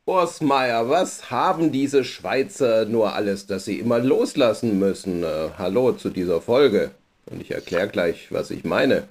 Orsmeier, was haben diese Schweizer nur alles, dass sie immer loslassen müssen? Hallo zu dieser Folge. Und ich erkläre gleich, was ich meine.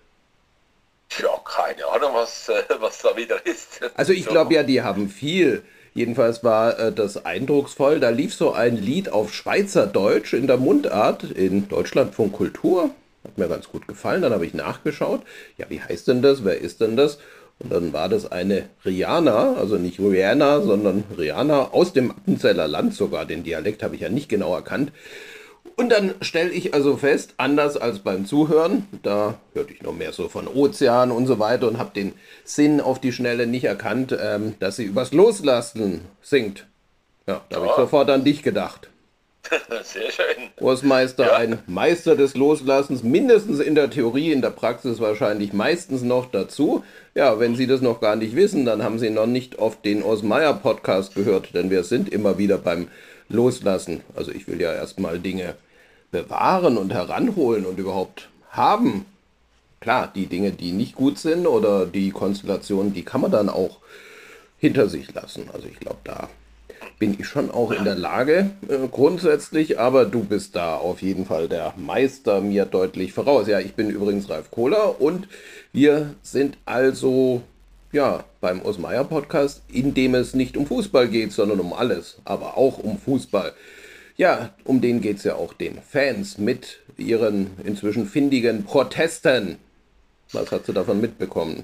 Ja, keine Ahnung, was da wieder ist. Also ich glaube So. ja, die haben viel. Jedenfalls war das eindrucksvoll. Da lief so ein Lied auf Schweizerdeutsch in der Mundart in Deutschlandfunk Kultur. Hat mir ganz gut gefallen. Dann habe ich nachgeschaut. Ja, wie heißt denn das? Wer ist denn das? Und dann war das eine Rihanna, also nicht Rihanna, sondern Rihanna aus dem Appenzeller Land sogar. Den Dialekt habe ich ja nicht genau erkannt. Und dann stelle ich also fest, anders als beim Zuhören, da hörte ich noch mehr so von Ozean und so weiter und habe den Sinn auf die Schnelle nicht erkannt, dass sie übers Loslassen singt. Ja, da habe ich Ja, sofort an dich gedacht. sehr schön. Großmeister, Ja, ein Meister des Loslassens, mindestens in der Theorie, in der Praxis wahrscheinlich meistens noch dazu. Ja, wenn Sie das noch gar nicht wissen, dann haben Sie noch nicht auf den Osmeier Podcast gehört, denn wir sind immer wieder beim Loslassen. Also ich will ja erstmal Dinge bewahren und heranholen und überhaupt haben. Klar, die Dinge, die nicht gut sind oder die Konstellationen, die kann man dann auch hinter sich lassen. Also ich glaube, da bin ich schon auch in der Lage, grundsätzlich, aber du bist da auf jeden Fall der Meister mir deutlich voraus. Ja, ich bin übrigens Ralf Kohler und wir sind also ja beim Osmeier Podcast, in dem es nicht um Fußball geht, sondern um alles, aber auch um Fußball. Ja, um den geht es ja auch den Fans mit ihren inzwischen findigen Protesten. Was hast du davon mitbekommen?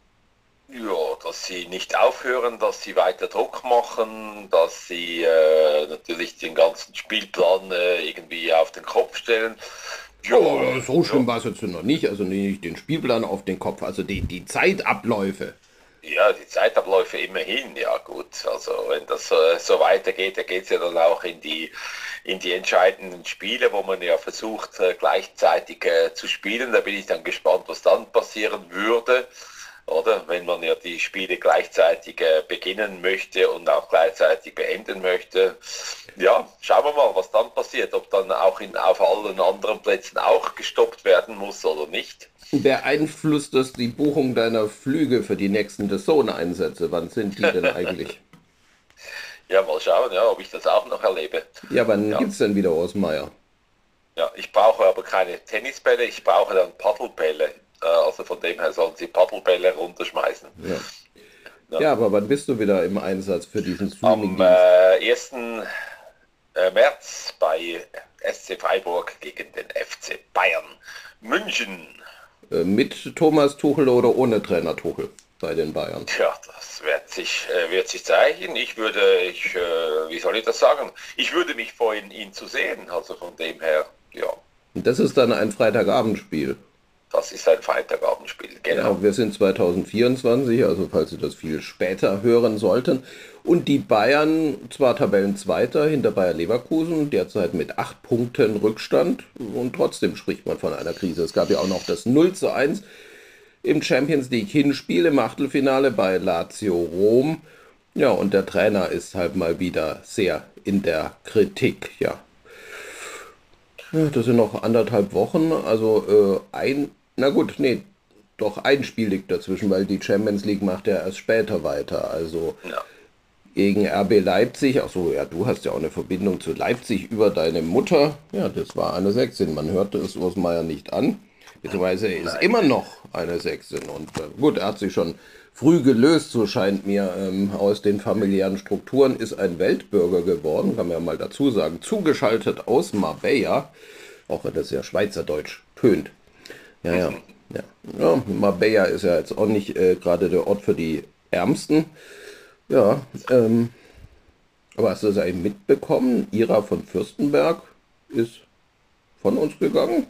ja, dass sie nicht aufhören, dass sie weiter Druck machen, dass sie natürlich den ganzen Spielplan irgendwie auf den Kopf stellen. Ja, Oh, so ja, schlimm war es jetzt noch nicht. Also nicht den Spielplan auf den Kopf, also die Zeitabläufe. ja, die Zeitabläufe immerhin, ja gut. Also wenn das so weitergeht, dann geht es ja dann auch in die entscheidenden Spiele, wo man ja versucht, gleichzeitig zu spielen. Da bin ich dann gespannt, was dann passieren würde. Oder wenn man ja die Spiele gleichzeitig beginnen möchte und auch gleichzeitig beenden möchte. Ja, schauen wir mal, was dann passiert, ob dann auch auf allen anderen Plätzen auch gestoppt werden muss oder nicht. Beeinflusst das die Buchung deiner Flüge für die nächsten DAZN-Einsätze? Wann sind die denn eigentlich? Ja, mal schauen, ja, ob ich das auch noch erlebe. Ja, wann Ja, gibt's denn wieder Osmeier? ja, ich brauche aber keine Tennisbälle, ich brauche dann Paddelbälle. Also von dem her sollen sie Paddelbälle runterschmeißen. Ja. Ja. Ja, aber wann bist du wieder im Einsatz für diesen Am Streamingdienst? 1. März bei SC Freiburg gegen den FC Bayern München. Mit Thomas Tuchel oder ohne Trainer Tuchel bei den Bayern? Tja, das wird sich zeigen. Wie soll ich das sagen? Ich würde mich freuen, ihn zu sehen. Also von dem her, ja, Und das ist dann ein Freitagabendspiel. das ist ein Freitagabendspiel, Ja, genau. wir sind 2024, also falls Sie das viel später hören sollten. Und die Bayern, zwar Tabellenzweiter hinter Bayer Leverkusen, derzeit mit 8 Punkten Rückstand. Und trotzdem spricht man von einer Krise. Es gab ja auch noch das 0:1 im Champions League Hinspiel im Achtelfinale bei Lazio Rom. Ja, und der Trainer ist halt mal wieder sehr in der Kritik. Ja, ja, das sind noch anderthalb Wochen. Also na gut, nee, doch ein Spiel liegt dazwischen, weil die Champions League macht ja erst später weiter. Also Ja. gegen RB Leipzig. Ach so, ja, du hast ja auch eine Verbindung zu Leipzig über deine Mutter. Ja, das war eine Sächsin. Man hörte es Urs Meier nicht an. Beziehungsweise er ist Nein. immer noch eine Sächsin. Und gut, er hat sich schon früh gelöst, so scheint mir, aus den familiären Strukturen, ist ein Weltbürger geworden, kann man ja mal dazu sagen. Zugeschaltet aus Marbella, auch wenn das ja Schweizerdeutsch tönt. Ja, ja, ja. Ja, Marbella ist ja jetzt auch nicht gerade der Ort für die Ärmsten. Ja, aber hast du das eigentlich mitbekommen? Ira von Fürstenberg ist von uns gegangen?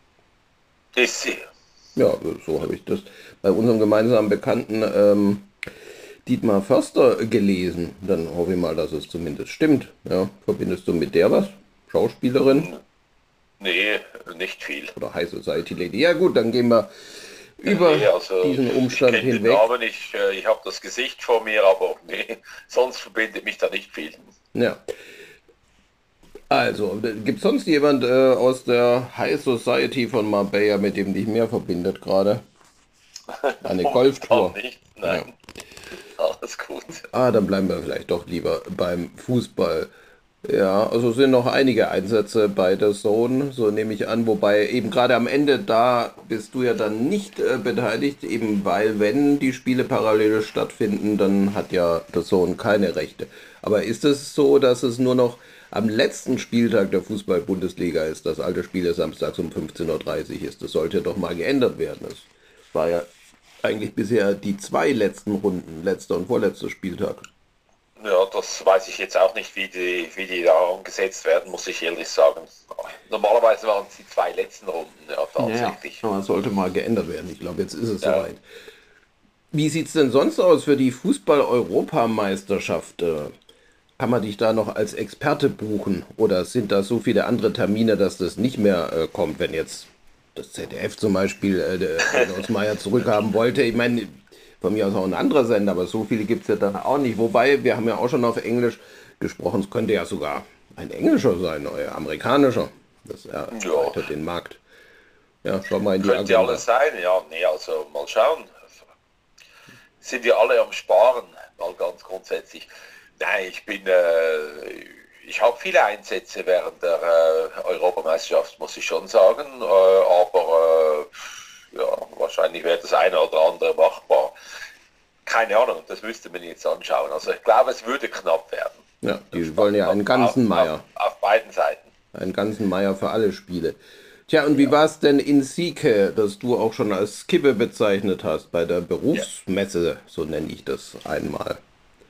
Ist sie. Ja, so habe ich das bei unserem gemeinsamen Bekannten Dietmar Förster gelesen. Dann hoffe ich mal, dass es zumindest stimmt. Ja, verbindest du mit der was? Schauspielerin Nee, nicht viel. oder High Society Lady? Ja gut, dann gehen wir über Nee, also diesen ich Umstand kenne den hinweg. Namen, ich habe das Gesicht vor mir, aber nee, sonst verbindet mich da nicht viel. Ja, also, gibt es sonst jemand aus der High Society von Marbella, mit dem dich mehr verbindet gerade? Eine Momentan Golftour. nicht, Ja. nein. alles gut. Dann bleiben wir vielleicht doch lieber beim Fußball. Ja, also sind noch einige Einsätze bei der Zone, so nehme ich an, wobei eben gerade am Ende, da bist du ja dann nicht beteiligt, eben weil wenn die Spiele parallel stattfinden, dann hat ja der Zone keine Rechte. Aber ist es so, dass es nur noch am letzten Spieltag der Fußball-Bundesliga ist, das alte Spiel ist samstags um 15:30 Uhr ist? Das sollte doch mal geändert werden. Es war ja eigentlich bisher die zwei letzten Runden, letzter und vorletzter Spieltag. Ja, das weiß ich jetzt auch nicht, wie die da umgesetzt werden, muss ich ehrlich sagen. Normalerweise waren es die zwei letzten Runden, ja, tatsächlich. Aber es sollte mal geändert werden. Ich glaube, jetzt ist es Ja. soweit. Wie sieht es denn sonst aus für die Fußball-Europameisterschaft? Kann man dich da noch als Experte buchen? Oder sind da so viele andere Termine, dass das nicht mehr kommt, wenn jetzt das ZDF zum Beispiel den Osmayer zurückhaben wollte? Ich meine, von mir aus auch ein anderer Sender, aber so viele gibt es ja dann auch nicht. Wobei, wir haben ja auch schon auf Englisch gesprochen, es könnte ja sogar ein englischer sein, oder amerikanischer. Das erweitert den Markt. Ja, schau mal in die Könnte alles sein, ja, nee, also mal schauen. Sind ja alle am Sparen, mal ganz grundsätzlich. Nein, ich habe viele Einsätze während der Europameisterschaft, muss ich schon sagen, aber ja, wahrscheinlich wäre das eine oder andere machbar. Keine Ahnung, das müsste man jetzt anschauen. Also ich glaube, es würde knapp werden. Ja, die wollen ja einen ganzen Meier. Auf beiden Seiten. Einen ganzen Meier für alle Spiele. Tja, und wie war es denn in Sieke, das du auch schon als Skibbe bezeichnet hast, bei der Berufsmesse, so nenne ich das einmal?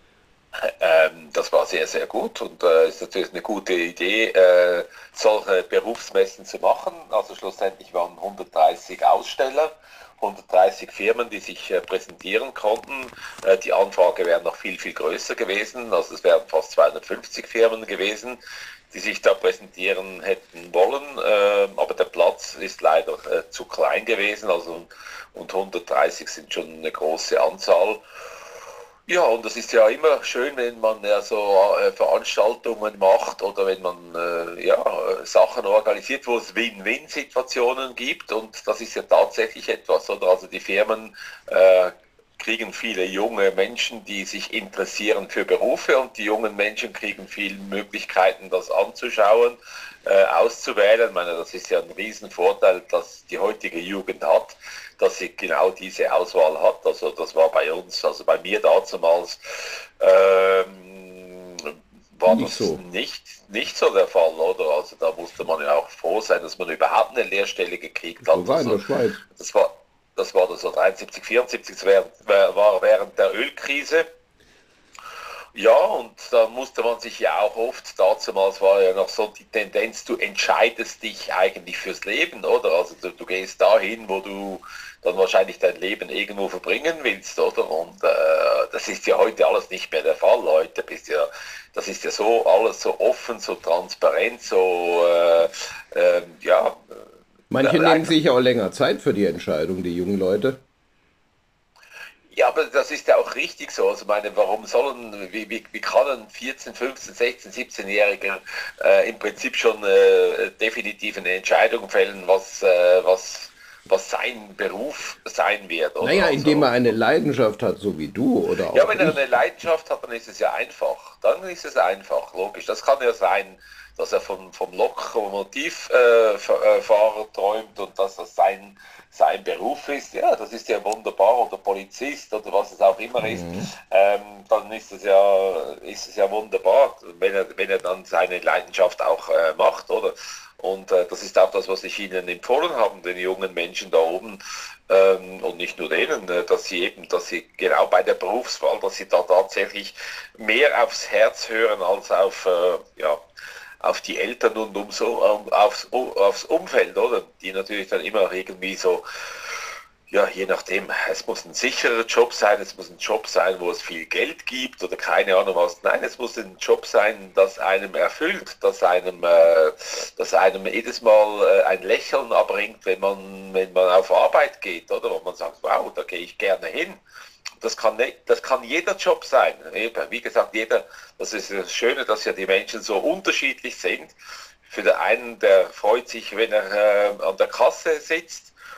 Das war sehr, sehr gut und ist natürlich eine gute Idee, solche Berufsmessen zu machen. Also schlussendlich waren 130 Aussteller, 130 Firmen, die sich präsentieren konnten. Die Anfrage wäre noch viel, viel größer gewesen. Also es wären fast 250 Firmen gewesen, die sich da präsentieren hätten wollen. Aber der Platz ist leider zu klein gewesen. Also, und 130 sind schon eine große Anzahl. Ja, und das ist ja immer schön, wenn man ja so Veranstaltungen macht oder wenn man Sachen organisiert, wo es Win-Win-Situationen gibt. Und das ist ja tatsächlich etwas, oder? Also die Firmen kriegen viele junge Menschen, die sich interessieren für Berufe und die jungen Menschen kriegen viele Möglichkeiten, das anzuschauen, auszuwählen. Ich meine, das ist ja ein Riesenvorteil, dass die heutige Jugend hat, dass sie genau diese Auswahl hat. Also das war bei uns, also bei mir damals war Nicht das so. nicht so der Fall, oder? Also da musste man ja auch froh sein, dass man überhaupt eine Lehrstelle gekriegt hat. Sogar in Also der Schweiz. das war das so 73, 74, das war während der Ölkrise. Ja, und da musste man sich ja auch oft, damals war ja noch so die Tendenz, du entscheidest dich eigentlich fürs Leben, oder? Also du gehst dahin, wo du dann wahrscheinlich dein Leben irgendwo verbringen willst, oder? Und das ist ja heute alles nicht mehr der Fall. Heute das ist ja so alles so offen, so transparent, so Manche nehmen sich auch länger Zeit für die Entscheidung, die jungen Leute. Ja, aber das ist ja auch richtig so. Also meine, wie kann ein 14, 15, 16, 17-Jähriger im Prinzip schon definitiv eine Entscheidung fällen, was sein Beruf sein wird? Oder? Naja, indem Also, er eine Leidenschaft hat, so wie du oder ja, auch wenn er ich. eine Leidenschaft hat, dann ist es ja einfach. Dann ist es einfach, logisch. Das kann ja sein, dass er vom Lokomotivfahrer träumt und dass das sein Beruf ist. Ja, das ist ja wunderbar. Oder Polizist oder was es auch immer ist. Dann ist es ja wunderbar, wenn er dann seine Leidenschaft auch macht, oder? Und das ist auch das, was ich Ihnen empfohlen habe, den jungen Menschen da oben, und nicht nur denen, dass sie genau bei der Berufswahl, dass sie da tatsächlich mehr aufs Herz hören als auf die Eltern und aufs Umfeld, oder? Die natürlich dann immer irgendwie so, ja, je nachdem, es muss ein sicherer Job sein, es muss ein Job sein, wo es viel Geld gibt oder keine Ahnung was. Nein, es muss ein Job sein, das einem erfüllt, das einem jedes Mal ein Lächeln abbringt, wenn man auf Arbeit geht, oder? Wo man sagt, wow, da gehe ich gerne hin. Das kann jeder Job sein. Eben, wie gesagt, das ist das Schöne, dass ja die Menschen so unterschiedlich sind. Für den einen, der freut sich, wenn er an der Kasse sitzt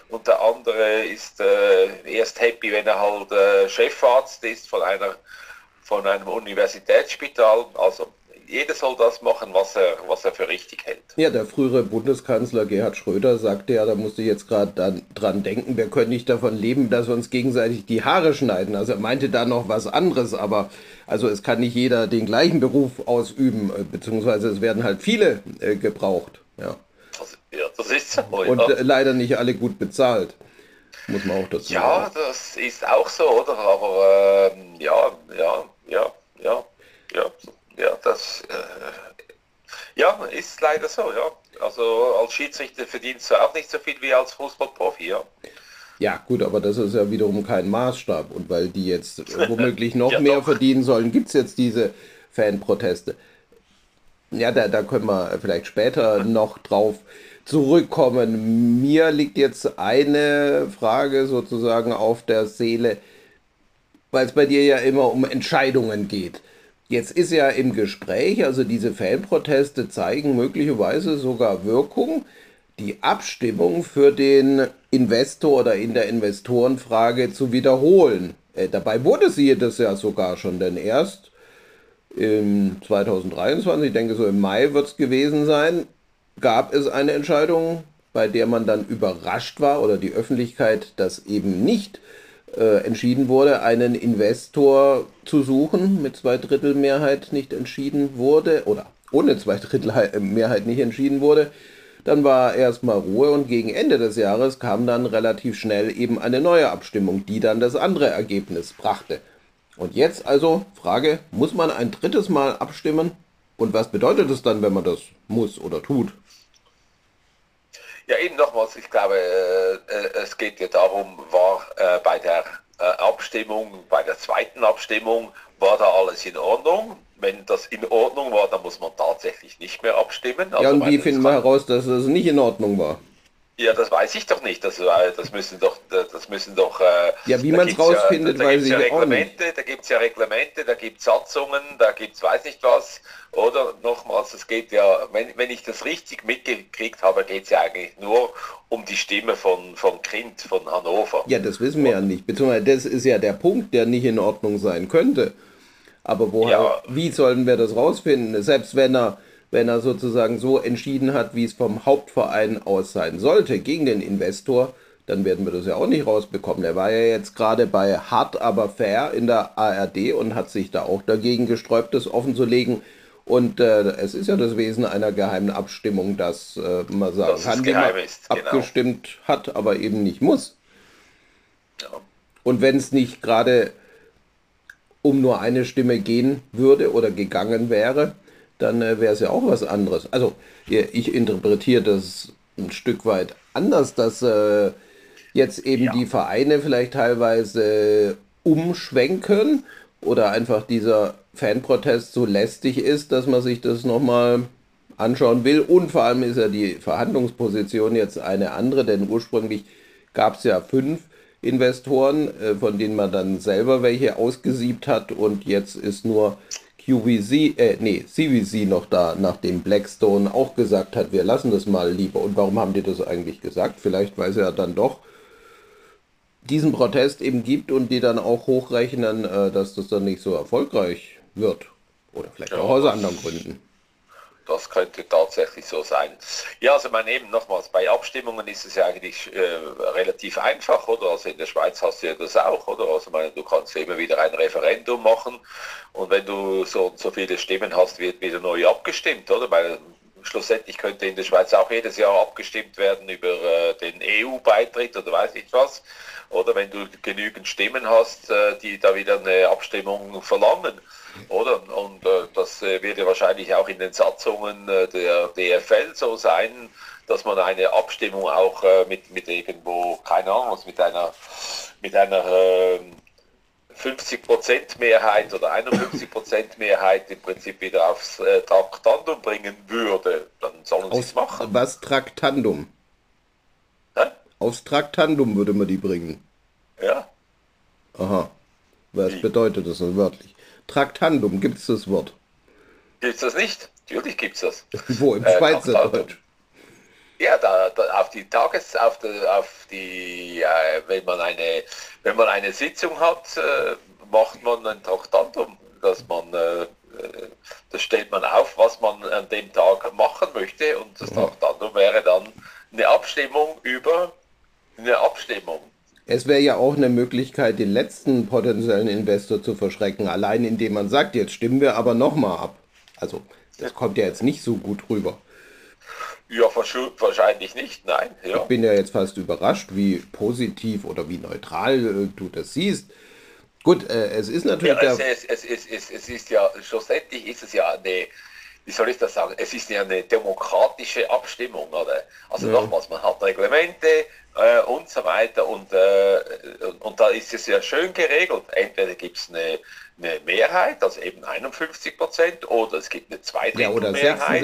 und der andere ist erst happy, wenn er halt Chefarzt ist von einem Universitätsspital. Also jeder soll das machen, was er für richtig hält. Ja, der frühere Bundeskanzler Gerhard Schröder sagte ja, da musste ich jetzt gerade dran denken, wir können nicht davon leben, dass wir uns gegenseitig die Haare schneiden. Also er meinte da noch was anderes, aber also es kann nicht jeder den gleichen Beruf ausüben, beziehungsweise es werden halt viele gebraucht. Ja. Das ist so. Und leider nicht alle gut bezahlt, muss man auch dazu sagen. Ja, das ist auch so, oder? Aber ja, das ja, ist leider so, ja. Also als Schiedsrichter verdienst du auch nicht so viel wie als Fußballprofi, ja. Ja, gut, aber das ist ja wiederum kein Maßstab. Und weil die jetzt womöglich noch Ja, mehr doch. verdienen sollen, gibt es jetzt diese Fanproteste. Ja, da können wir vielleicht später noch drauf zurückkommen. Mir liegt jetzt eine Frage sozusagen auf der Seele, weil es bei dir ja immer um Entscheidungen geht. Jetzt ist ja im Gespräch, also diese Fanproteste zeigen möglicherweise sogar Wirkung, die Abstimmung für den Investor oder in der Investorenfrage zu wiederholen. Dabei wurde sie das ja sogar schon, denn erst im 2023, ich denke so im Mai wird es gewesen sein, gab es eine Entscheidung, bei der man dann überrascht war oder die Öffentlichkeit das eben nicht entschieden wurde, einen Investor zu suchen, mit Zweidrittelmehrheit nicht entschieden wurde oder ohne Zweidrittelmehrheit nicht entschieden wurde. Dann war erstmal Ruhe und gegen Ende des Jahres kam dann relativ schnell eben eine neue Abstimmung, die dann das andere Ergebnis brachte. Und jetzt also Frage, muss man ein drittes Mal abstimmen? Und was bedeutet es dann, wenn man das muss oder tut? Ja, eben nochmals, ich glaube, es geht ja darum, war bei der Abstimmung, bei der zweiten Abstimmung, war da alles in Ordnung? Wenn das in Ordnung war, dann muss man tatsächlich nicht mehr abstimmen. Ja, Also, und wie weil finden wir heraus, dass es nicht in Ordnung war? ja, das weiß ich doch nicht. Das müssen doch, Ja, wie da man es gibt's ja, rausfindet, da weiß gibt's ja ich auch nicht. Reglemente, da gibt es ja Reglemente, da gibt es Satzungen, da gibt es weiß nicht was. Oder nochmals, es geht ja, wenn ich das richtig mitgekriegt habe, geht es ja eigentlich nur um die Stimme von Kind, von Hannover. Ja, das wissen wir ja nicht. Beziehungsweise das ist ja der Punkt, der nicht in Ordnung sein könnte. Aber woher, Ja, wie sollen wir das rausfinden? Selbst wenn er sozusagen so entschieden hat, wie es vom Hauptverein aus sein sollte, gegen den Investor, dann werden wir das ja auch nicht rausbekommen. Er war ja jetzt gerade bei Hart aber fair in der ARD und hat sich da auch dagegen gesträubt, das offenzulegen. Und es ist ja das Wesen einer geheimen Abstimmung, dass man sagen dass es kann, wie man geheim ist, genau. abgestimmt hat, aber eben nicht muss. Ja. Und wenn es nicht gerade um nur eine Stimme gehen würde oder gegangen wäre, dann wäre es ja auch was anderes. Also ich interpretiere das ein Stück weit anders, dass jetzt eben Ja. die Vereine vielleicht teilweise umschwenken oder einfach dieser Fanprotest so lästig ist, dass man sich das nochmal anschauen will. Und vor allem ist ja die Verhandlungsposition jetzt eine andere, denn ursprünglich gab es ja 5 Investoren, von denen man dann selber welche ausgesiebt hat und jetzt ist nur CVC noch da, nachdem Blackstone auch gesagt hat, wir lassen das mal lieber. Und warum haben die das eigentlich gesagt? Vielleicht, weil es ja dann doch diesen Protest eben gibt und die dann auch hochrechnen, dass das dann nicht so erfolgreich wird. Oder vielleicht auch aus anderen Gründen. Das könnte tatsächlich so sein. Ja, also mein eben nochmals, bei Abstimmungen ist es ja eigentlich relativ einfach, oder? Also in der Schweiz hast du ja das auch, oder? Also meine, du kannst ja immer wieder ein Referendum machen und wenn du so und so viele Stimmen hast, wird wieder neu abgestimmt, oder? Weil schlussendlich könnte in der Schweiz auch jedes Jahr abgestimmt werden über den EU-Beitritt oder weiß ich was. Oder wenn du genügend Stimmen hast, die da wieder eine Abstimmung verlangen. Oder? Und das wird ja wahrscheinlich auch in den Satzungen der DFL so sein, dass man eine Abstimmung auch mit irgendwo, keine Ahnung, was mit einer 50% Mehrheit oder 51% Mehrheit im Prinzip wieder aufs Traktandum bringen würde. Dann sollen sie es machen. Was Traktandum? Ne? Aufs Traktandum würde man die bringen. Ja. Aha. Was Wie? bedeutet das denn wörtlich? Traktandum, gibt es das Wort? Gibt es das nicht? Natürlich gibt es das. Wo? Im Traktandum. Schweizerdeutsch. Ja, da auf die wenn man eine Sitzung hat, macht man ein Traktandum, das stellt man auf, was man an dem Tag machen möchte, und das Traktandum wäre dann eine Abstimmung über eine Abstimmung. Es wäre ja auch eine Möglichkeit, den letzten potenziellen Investor zu verschrecken, allein indem man sagt, jetzt stimmen wir aber nochmal ab. Also, das kommt ja jetzt nicht so gut rüber. Ja, wahrscheinlich nicht, nein. Ich Ja. bin ja jetzt fast überrascht, wie positiv oder wie neutral du das siehst. Gut, es ist natürlich Ja, es ist ja, schlussendlich ist es ja eine, wie soll ich das sagen, es ist ja eine demokratische Abstimmung, oder? Also nochmals, man hat Reglemente und so weiter, und da ist es ja schön geregelt. Entweder gibt es eine Mehrheit, also eben 51%, oder es gibt eine ja, oder Zweidrittelmehrheit.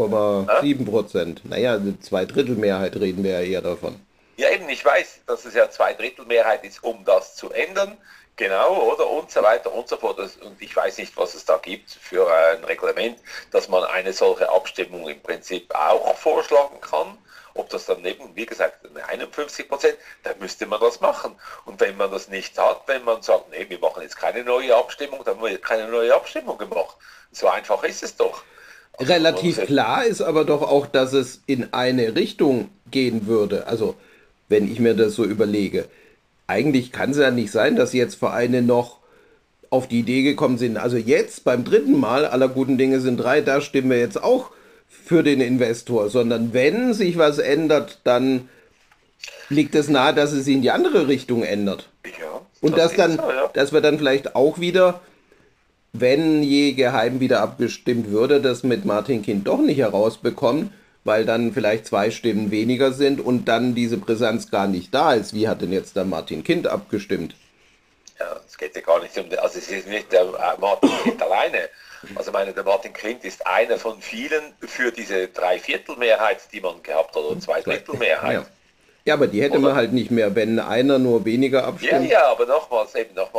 66,7%. Naja, eine Zweidrittelmehrheit reden wir ja eher davon. Ja, eben, ich weiß, dass es ja Zweidrittelmehrheit ist, um das zu ändern. Genau, oder? Und so weiter und so fort. Und ich weiß nicht, was es da gibt für ein Reglement, dass man eine solche Abstimmung im Prinzip auch vorschlagen kann. Ob das dann eben, wie gesagt, 51%, dann müsste man das machen. Und wenn man das nicht hat, wenn man sagt, nee, wir machen jetzt keine neue Abstimmung, dann wird keine neue Abstimmung gemacht. So einfach ist es doch. Also, Relativ klar ist aber doch auch, dass es in eine Richtung gehen würde. Also, wenn ich mir das so überlege. Eigentlich kann es ja nicht sein, dass jetzt Vereine noch auf die Idee gekommen sind. Also jetzt beim dritten Mal, aller guten Dinge sind drei, da stimmen wir jetzt auch für den Investor. Sondern wenn sich was ändert, dann liegt es nahe, dass es in die andere Richtung ändert. ja, Und das dass dann, ist so, ja. dass wir dann vielleicht auch wieder, wenn je geheim wieder abgestimmt würde, das mit Martin Kind doch nicht herausbekommen, weil dann vielleicht zwei Stimmen weniger sind und dann diese Brisanz gar nicht da ist. Wie hat denn jetzt der Martin Kind abgestimmt? Ja, es geht ja gar nicht also es ist nicht der Martin Kind alleine. Also ich meine, der Martin Kind ist einer von vielen für diese Dreiviertelmehrheit, die man gehabt hat, oder Zweidrittelmehrheit. Ja. Ja, aber die hätte man halt nicht mehr, wenn einer nur weniger Ja, abstimmt. ja, aber nochmals,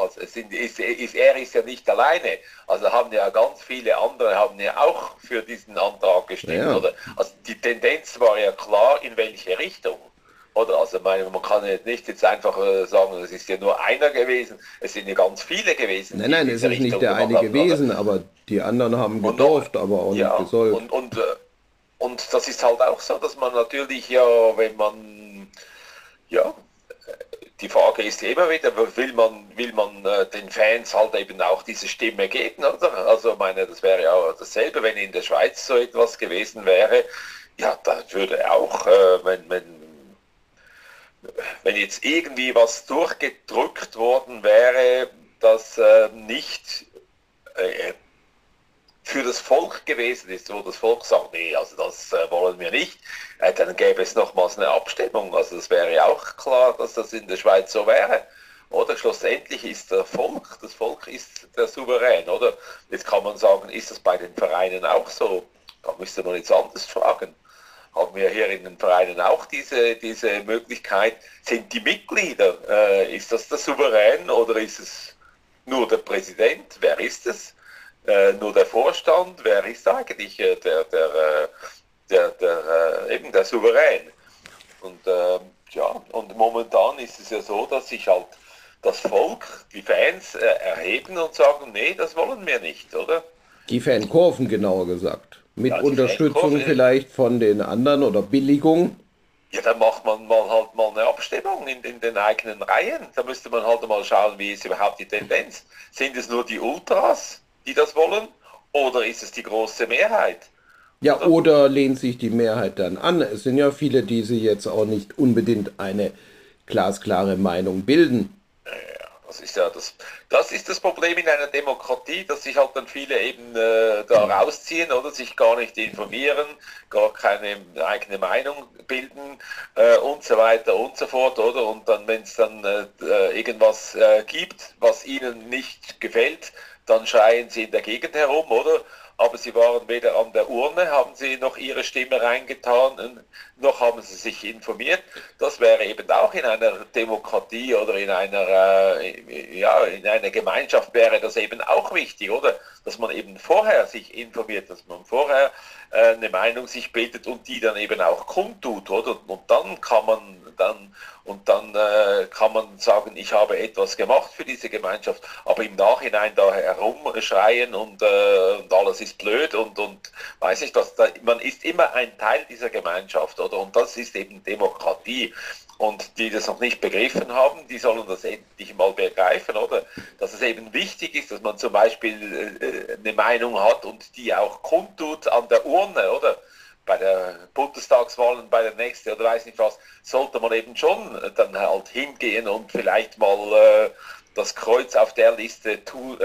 er ist ja nicht alleine. Also haben ja ganz viele andere haben ja auch für diesen Antrag gestimmt, Ja. oder? Also die Tendenz war ja klar, in welche Richtung. Oder? Also man kann ja nicht jetzt einfach sagen, es ist ja nur einer gewesen, es sind ja ganz viele gewesen. Nein, die es diese ist nicht Richtung der gemacht eine haben, oder? gewesen, aber die anderen haben Und gedurft, aber auch ja, nicht gesollt. und das ist halt auch so, dass man natürlich ja, wenn man, ja, die Frage ist immer wieder, will man den Fans halt eben auch diese Stimme geben, oder? Also ich meine, das wäre ja dasselbe, wenn in der Schweiz so etwas gewesen wäre. Ja, da würde auch, wenn jetzt irgendwie was durchgedrückt worden wäre, das nicht für das Volk gewesen ist, wo das Volk sagt, nee, also das wollen wir nicht, dann gäbe es nochmals eine Abstimmung. Also das wäre ja auch klar, dass das in der Schweiz so wäre. Oder schlussendlich ist das Volk ist der Souverän, oder? Jetzt kann man sagen, ist das bei den Vereinen auch so? Da müsste man jetzt anders fragen. Haben wir hier in den Vereinen auch diese Möglichkeit? Sind die Mitglieder, ist das der Souverän oder ist es nur der Präsident? Wer ist es? Nur der Vorstand? Wer ist eigentlich eben der Souverän? Und ja, und momentan ist es ja so, dass sich halt das Volk, die Fans erheben und sagen, nee, das wollen wir nicht, oder? Die Fankurven genauer gesagt. Mit Ja, die Unterstützung Fankurve. vielleicht von den anderen oder Billigung. Ja, dann macht man halt mal eine Abstimmung in den eigenen Reihen. Da müsste man halt mal schauen, wie ist überhaupt die Tendenz. Sind es nur die Ultras, die das wollen, oder ist es die große Mehrheit? Ja, oder lehnt sich die Mehrheit dann an? Es sind ja viele, die sich jetzt auch nicht unbedingt eine glasklare Meinung bilden. Das ist das Problem in einer Demokratie, dass sich halt dann viele eben da rausziehen oder sich gar nicht informieren, gar keine eigene Meinung bilden und so weiter und so fort, oder? Und dann, wenn es dann irgendwas gibt, was ihnen nicht gefällt, dann schreien sie in der Gegend herum, oder? aber sie waren weder an der Urne, haben sie noch ihre Stimme reingetan, noch haben sie sich informiert. Das wäre eben auch in einer Demokratie oder in einer Gemeinschaft wäre das eben auch wichtig, oder? Dass man eben vorher sich informiert, dass man vorher eine Meinung sich bildet und die dann eben auch kundtut, oder? Und dann kann man sagen, ich habe etwas gemacht für diese Gemeinschaft, aber im Nachhinein da herumschreien und alles ist blöd und weiß ich was, man ist immer ein Teil dieser Gemeinschaft, oder? Und das ist eben Demokratie. Und die das noch nicht begriffen haben, die sollen das endlich mal begreifen, oder? Dass es eben wichtig ist, dass man zum Beispiel eine Meinung hat und die auch kundtut an der Urne, oder? Bei der Bundestagswahl und bei der nächsten oder weiß nicht was, sollte man eben schon dann halt hingehen und vielleicht mal das Kreuz auf der Liste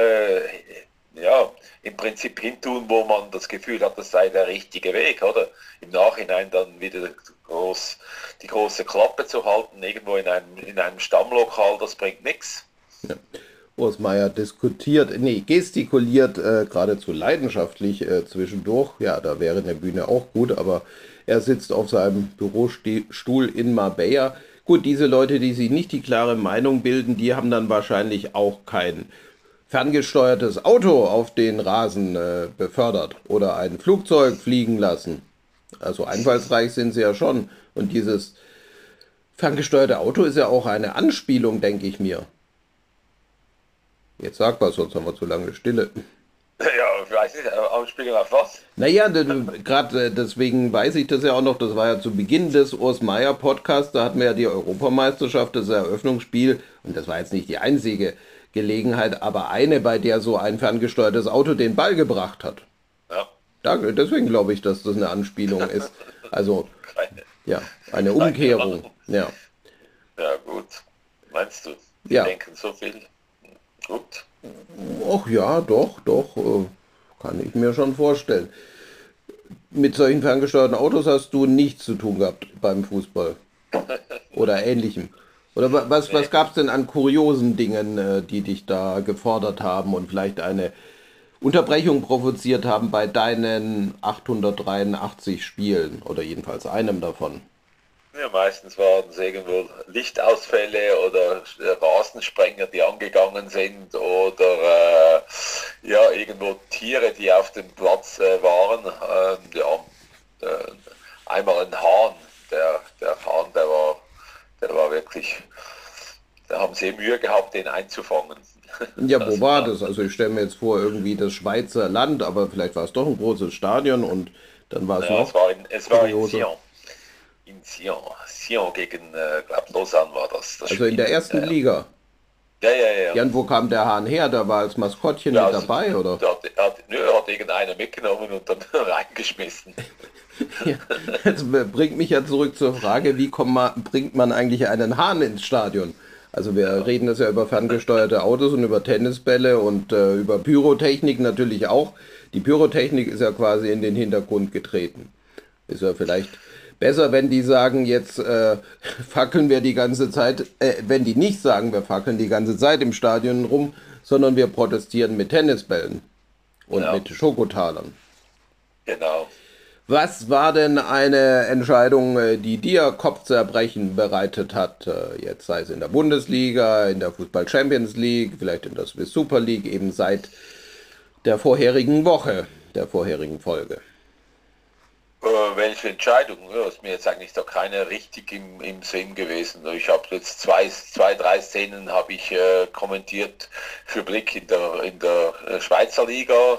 im Prinzip hintun, wo man das Gefühl hat, das sei der richtige Weg, oder? Im Nachhinein dann wieder die große Klappe zu halten, irgendwo in einem Stammlokal, das bringt nichts. Ja. Osmayer gestikuliert geradezu leidenschaftlich zwischendurch. Ja, da wäre eine Bühne auch gut, aber er sitzt auf seinem Bürostuhl in Marbella. Gut, diese Leute, die sich nicht die klare Meinung bilden, die haben dann wahrscheinlich auch kein ferngesteuertes Auto auf den Rasen befördert oder ein Flugzeug fliegen lassen. Also einfallsreich sind sie ja schon. Und dieses ferngesteuerte Auto ist ja auch eine Anspielung, denke ich mir. Jetzt sag was, sonst haben wir zu lange Stille. Ja, ich weiß nicht, Anspielung auf was? Naja, gerade deswegen weiß ich das ja auch noch, das war ja zu Beginn des Urs Meier Podcasts, da hatten wir ja die Europameisterschaft, das Eröffnungsspiel, und das war jetzt nicht die einzige Gelegenheit, aber eine, bei der so ein ferngesteuertes Auto den Ball gebracht hat. Ja. Deswegen glaube ich, dass das eine Anspielung ist. Also, eine Umkehrung. Ja. Ja, gut. Meinst du? Die Ja. denken so viel. Gut. Ach ja, doch, kann ich mir schon vorstellen. Mit solchen ferngesteuerten Autos hast du nichts zu tun gehabt beim Fußball oder ähnlichem. Oder was gab es denn an kuriosen Dingen, die dich da gefordert haben und vielleicht eine Unterbrechung provoziert haben bei deinen 883 Spielen oder jedenfalls einem davon? Ja, meistens waren es irgendwo Lichtausfälle oder Rasensprenger, die angegangen sind oder irgendwo Tiere, die auf dem Platz waren. Einmal ein Hahn, der Hahn, der war wirklich, da haben sie Mühe gehabt, den einzufangen. Ja, wo war das? Also ich stelle mir jetzt vor, irgendwie das Schweizer Land, aber vielleicht war es doch ein großes Stadion und dann war es Ja, noch es war in kurioser. Sion. In Sion gegen, glaube Lausanne war das Also in der Spiel. ersten Liga. Ja, ja, ja. Ja, und wo kam der Hahn her? Da war als Maskottchen Ja, mit also, dabei, oder? er hat irgendeiner mitgenommen und dann reingeschmissen. Ja, das bringt mich ja zurück zur Frage, bringt man eigentlich einen Hahn ins Stadion? Also wir reden das ja über ferngesteuerte Autos und über Tennisbälle und über Pyrotechnik natürlich auch. Die Pyrotechnik ist ja quasi in den Hintergrund getreten. Ist ja vielleicht besser, wenn die sagen, jetzt fackeln wir die ganze Zeit, wenn die nicht sagen, wir fackeln die ganze Zeit im Stadion rum, sondern wir protestieren mit Tennisbällen und mit Schokotalern. Genau. Was war denn eine Entscheidung, die dir Kopfzerbrechen bereitet hat? Jetzt sei es in der Bundesliga, in der Fußball Champions League, vielleicht in der Swiss Super League, eben seit der vorherigen Woche, der vorherigen Folge. Welche Entscheidung? Ja, ist mir jetzt eigentlich doch keine richtig im Sinn gewesen. Ich habe jetzt zwei, drei Szenen habe ich kommentiert für Blick in der Schweizer Liga.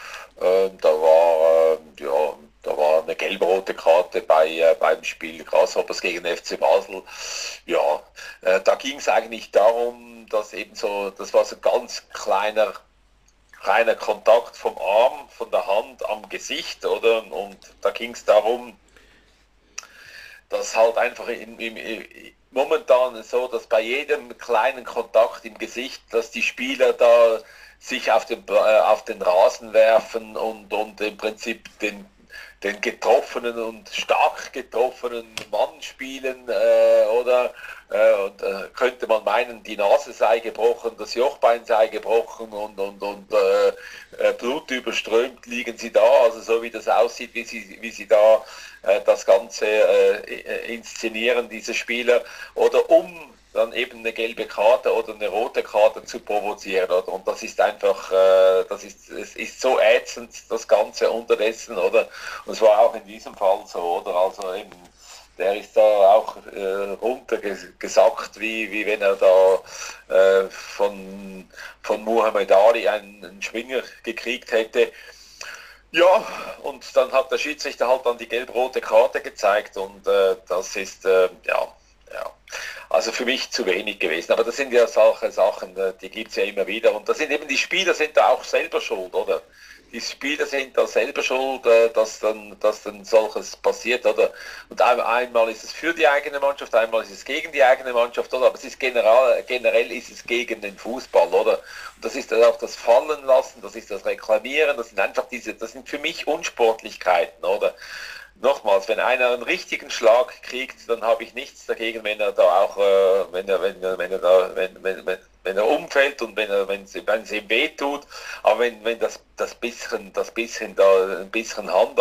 Da war eine gelb-rote Karte beim Spiel Grasshoppers gegen FC Basel. Ja, da ging es eigentlich darum, dass eben das war so ein ganz kleiner Kontakt vom Arm, von der Hand am Gesicht, oder? Und da ging es darum, dass halt einfach momentan so, dass bei jedem kleinen Kontakt im Gesicht, dass die Spieler da sich auf den Rasen werfen und im Prinzip den getroffenen und stark getroffenen Mann spielen könnte man meinen, die Nase sei gebrochen, das Jochbein sei gebrochen und blutüberströmt liegen sie da, also so wie das aussieht, wie sie da das Ganze inszenieren, diese Spieler, oder um dann eben eine gelbe Karte oder eine rote Karte zu provozieren. Oder? Und das ist einfach, es ist so ätzend, das Ganze unterdessen, oder? Und es war auch in diesem Fall so, oder? Also eben, der ist da auch runtergesackt, wie wenn er da von Muhammad Ali einen Schwinger gekriegt hätte. Ja, und dann hat der Schiedsrichter halt dann die gelb-rote Karte gezeigt und das ist, ja, also für mich zu wenig gewesen. Aber das sind ja solche Sachen, die gibt es ja immer wieder. Und das sind eben, die Spieler sind da auch selber schuld, oder? Die Spieler sind da selber schuld, dass dann solches passiert, oder? Und einmal ist es für die eigene Mannschaft, einmal ist es gegen die eigene Mannschaft, oder? Aber es ist generell ist es gegen den Fußball, oder? Und das ist dann auch das Fallen lassen, das ist das Reklamieren, das sind einfach das sind für mich Unsportlichkeiten, oder? Nochmals, wenn einer einen richtigen Schlag kriegt, dann habe ich nichts dagegen, wenn er da auch, wenn er umfällt und wenn es ihm weh tut. Aber wenn das bisschen da, ein bisschen Hand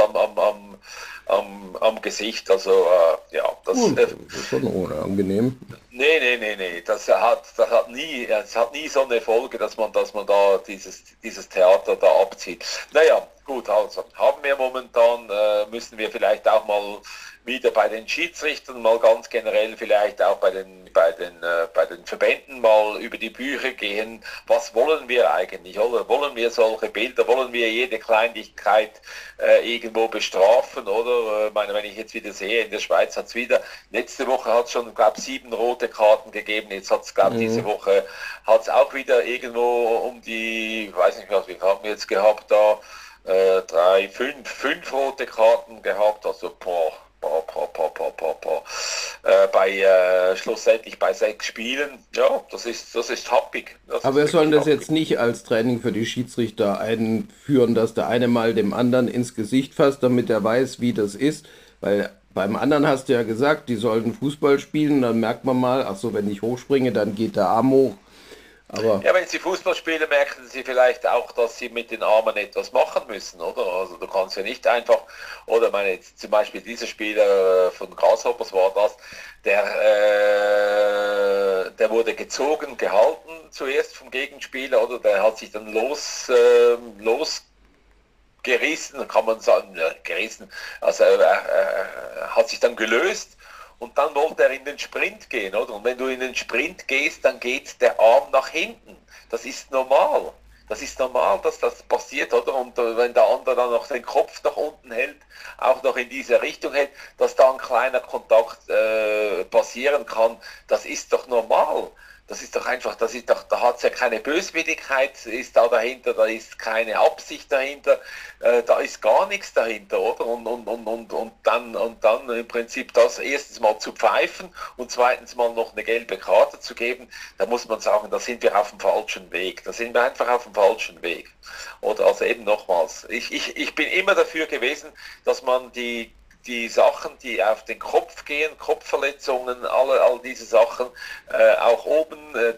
am Gesicht, also ja, das ist schon unangenehm. Nee. Das hat nie so eine Folge, dass man da dieses Theater da abzieht. Naja, gut, also haben wir momentan, müssen wir vielleicht auch mal wieder bei den Schiedsrichtern mal ganz generell vielleicht auch bei den Verbänden mal über die Bücher gehen. Was wollen wir eigentlich? Oder wollen wir solche Bilder? Wollen wir jede Kleinigkeit irgendwo bestrafen? Oder meine, wenn ich jetzt wieder sehe, in der Schweiz hat es wieder, letzte Woche hat es schon, glaube ich, 7 rote Karten gegeben. Jetzt hat es, glaube ich, diese Woche hat es auch wieder irgendwo um die, ich weiß nicht mehr, wie haben wir jetzt gehabt da, 5 rote Karten gehabt. Also schlussendlich bei 6 Spielen, ja, das ist happig. Aber wir sollen das jetzt nicht als Training für die Schiedsrichter einführen, dass der eine mal dem anderen ins Gesicht fasst, damit er weiß, wie das ist, weil beim anderen hast du ja gesagt, die sollten Fußball spielen, dann merkt man mal, ach so, wenn ich hochspringe, dann geht der Arm hoch. Aber ja, wenn sie Fußball spielen, merken sie vielleicht auch, dass sie mit den Armen etwas machen müssen, oder? Also du kannst ja nicht einfach, oder meine jetzt zum Beispiel dieser Spieler von Grasshoppers war das, der wurde gezogen, gehalten zuerst vom Gegenspieler, oder der hat sich dann losgerissen, kann man sagen, gerissen, also hat sich dann gelöst. Und dann wollte er in den Sprint gehen, oder? Und wenn du in den Sprint gehst, dann geht der Arm nach hinten. Das ist normal. Das ist normal, dass das passiert, oder? Und wenn der andere dann noch den Kopf nach unten hält, auch noch in diese Richtung hält, dass da ein kleiner Kontakt passieren kann, das ist doch normal. Das ist doch einfach, da hat es ja keine Böswilligkeit, ist da dahinter, da ist keine Absicht dahinter, da ist gar nichts dahinter, oder? Und dann im Prinzip das erstens mal zu pfeifen und zweitens mal noch eine gelbe Karte zu geben, da muss man sagen, da sind wir auf dem falschen Weg. Da sind wir einfach auf dem falschen Weg. Oder also eben nochmals, ich bin immer dafür gewesen, dass man die Sachen, die auf den Kopf gehen, Kopfverletzungen, all diese Sachen, auch oben